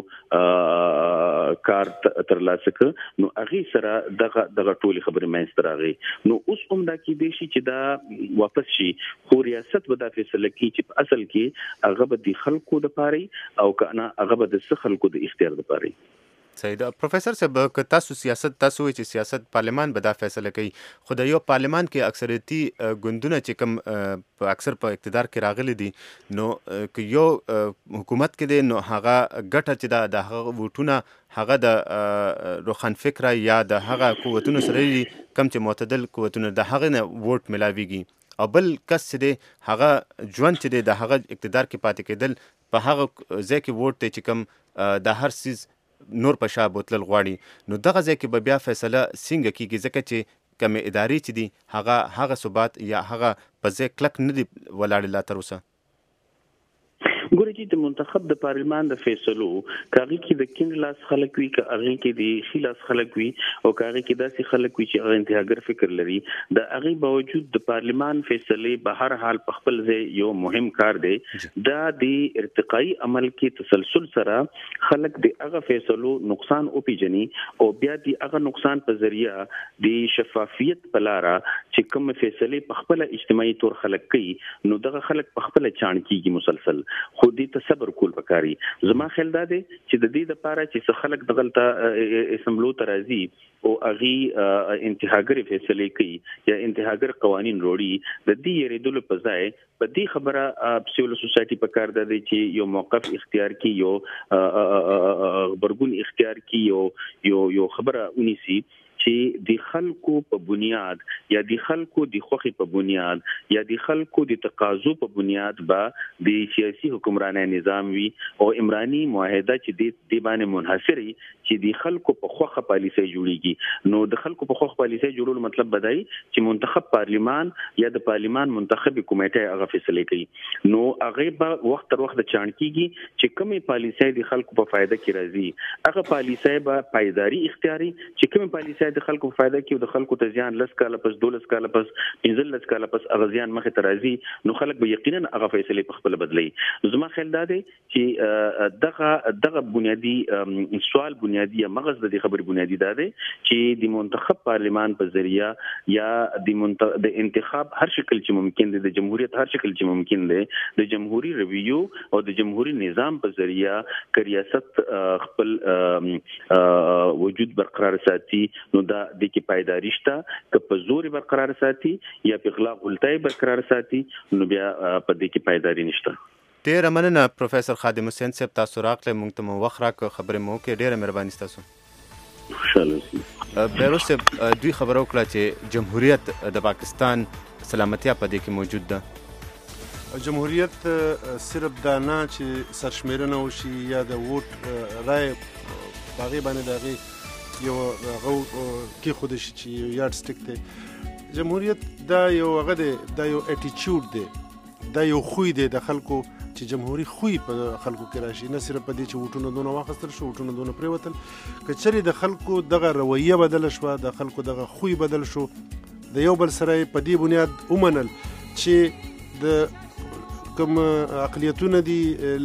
کار تر لاسه ک نو هغه سره دغه ټولي خبرې مینځ تراغي نو اوس هم دا کې دی چې دا واپس شي خو ریاست به دا فیصله کوي چې اصل کې هغه به د خلکو د پاره او کنه هغه به د خلکو د اختیار د پاره. صحیح ده پروفیسور صاحب که تاسو سیاست تاسو چې سیاست پارلمان به دا فیصله کوي خو د یو پارلمان کې اکثریتي ګوندونه چې کوم اکثر په اقتدار کې راغلي دي نو که یو حکومت کې دی نو هغه ګټه چې د هغه ووټونه هغه د روخان فکر یا د هغه قوتونو سره کم چې معتدل قوتونه د هغه نه ووټ ملاويږي او بل کس چې دی هغه ژوند چې دی د هغه اقتدار کې پاتې کېدل په هغه ځای کې ووټ دی چې کم د هر سیز نور په شا بوتل غواړي نو دغه ځای کې به بیا فیصله څنګه کیږي ځکه چې کوم ادارې چې دي هغه ثبات یا هغه په ځای کلک نه دی ولاړ لا تر اوسه. ګورې چې د منتخب د پارلمان د فیصلو کاږي کې د کیند لاس خلک وي کاږي کې د خلاص خلک وي او کاږي کې داسې خلک وي چې انتهاګر فکر لري د هغه باوجود د پارلمان فیصله به هر حال په خپل ځای یو مهم کار دی دا د ارتقائي عمل کې تسلسل سره خلک د هغه فیصلو نقصان او پیجني او بیا د هغه نقصان په ذریعہ د شفافیت په لار چې کوم فیصله په خپل اجتماعي تور خلک کوي نو دغه خلک په خپل چاڼ کیږي مسلسل خو دې ته صبر کول پکاري. زما خیال دا دی چې د دې لپاره چې خلک دغلطه اسمبلو ترازی او اغي انتهاګر فیصله کوي یا انتهاګر قوانين وروړي د دې ریدلو په ځای په دې خبره سیول سوسایټي په کار ده چې یو موقف اختیار کی یو برګون اختیار کی یو خبره ونیسي چې د خلکو په بنیاد یا د خلکو د خوخي په بنیاد یا د خلکو د تقاضو په بنیاد با د سیاسي حکمراني نظام وي او عمراني معاهده چې د باندې منحصري چې د خلکو په خوخه پالیسي جوړیږي نو د خلکو په خوخه پالیسي جوړول مطلب بدای چې منتخب پارلیمان یا د پارلیمان منتخب کمیټه هغه فیصله کوي نو هغه به وخت تر وخت چاڼ کیږي چې کومه پالیسي د خلکو په فائدہ کې راځي هغه پالیسي به پایداری اختیاري چې کومه پالیسي د خلکو په فائدہ کې او د خلکو ته ځان لس کاله پس 12 کاله پس 15 کاله پس اغزيان مخه ترازی نو خلک به یقینا هغه فیصله په خپل بدلی. زما خیال دا دی چې دغه بنیادی سوال بنیادی یا مغز د خبر بنیادی دا دی چې د منتخب پارلیمان په ذریعہ یا د انتخاب هر شکل چې ممکن دی د جمهوریت هر شکل چې ممکن دی د جمهوریت ریویو او د جمهوریت نظام په ذریعہ ک ریاست خپل وجود برقرار ساتي نو دا د کې پایداری شته ک په زور برقرار ساتي یا په اغلاق الټای برقرار ساتي نو بیا په دې کې پایداری نشته. ډیره مننه پروفیسور خادم حسین صاحب تاسو راغله مونږ ته وخت راکړه خبرې مو کې ډیره مهرباني تاسو. بیروس دوی خبرو کړه چې جمهوریت د پاکستان سلامتیا په دې کې موجود ده. جمهوریت صرف دا نه چې سرشمیرنه وشي یا د ووټ رای باغې باندې دغه یو غو کې خود شي چې یو یارډ سټیک دی. جمهوریت دا یو هغه دی دا یو اټیچود دی دا یو خوی دی د خلکو چې جمهوریت خوی په خلکو کې راشي نه صرف په دې چې ووټونه دونه واخیستل شو ووټونه دونه پریوتل که چېرې د خلکو دغه رویه بدله شوه د خلکو دغه خوی بدل شو د یو بل سره په دې بنیاد ومنل چې د کوم اقلیتونه دي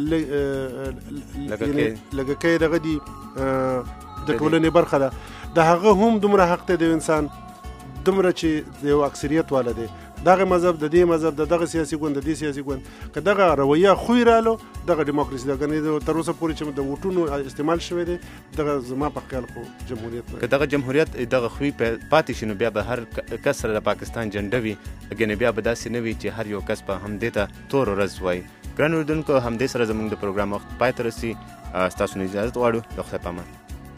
لږکۍ دغه دي د ټولنې برخه ده د هغه هم دومره حق دی د انسان دومره چې د یو اکثریت والا دی دغه مذهب د دې مذهب دغه سیاسي ګوند د دې سیاسي ګوند که دغه رویه خوی رالو دغه دیموکراسي ده کنه تر اوسه پورې چې د ووټونو استعمال شوی دی دغه زما په خیال خو جمهوریت که دغه جمهوریت دغه خوی پاتې شي نو بیا به هر کس سره د پاکستان جنډه وي ګنې بیا به داسې نه وي چې هر یو کس په همدې ته تور ورځ وایي ګران اوریدونکو همدې سره زموږ د پروګرام وخت پای ته رسي. ستاسو نه اجازه غواړو. د خدای په امان.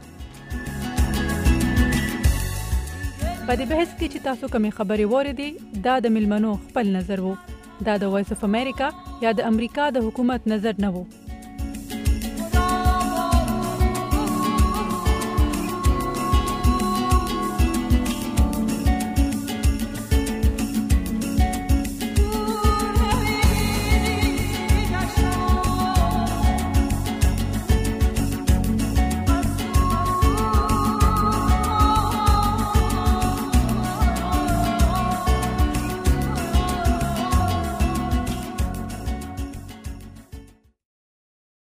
په دې بحث کې چې تاسو کومې خبرې واورېدې دا د ملمنو خپل نظر وو. دا د وایس اف امریکا یا د امریکا د حکومت نظر نه وو.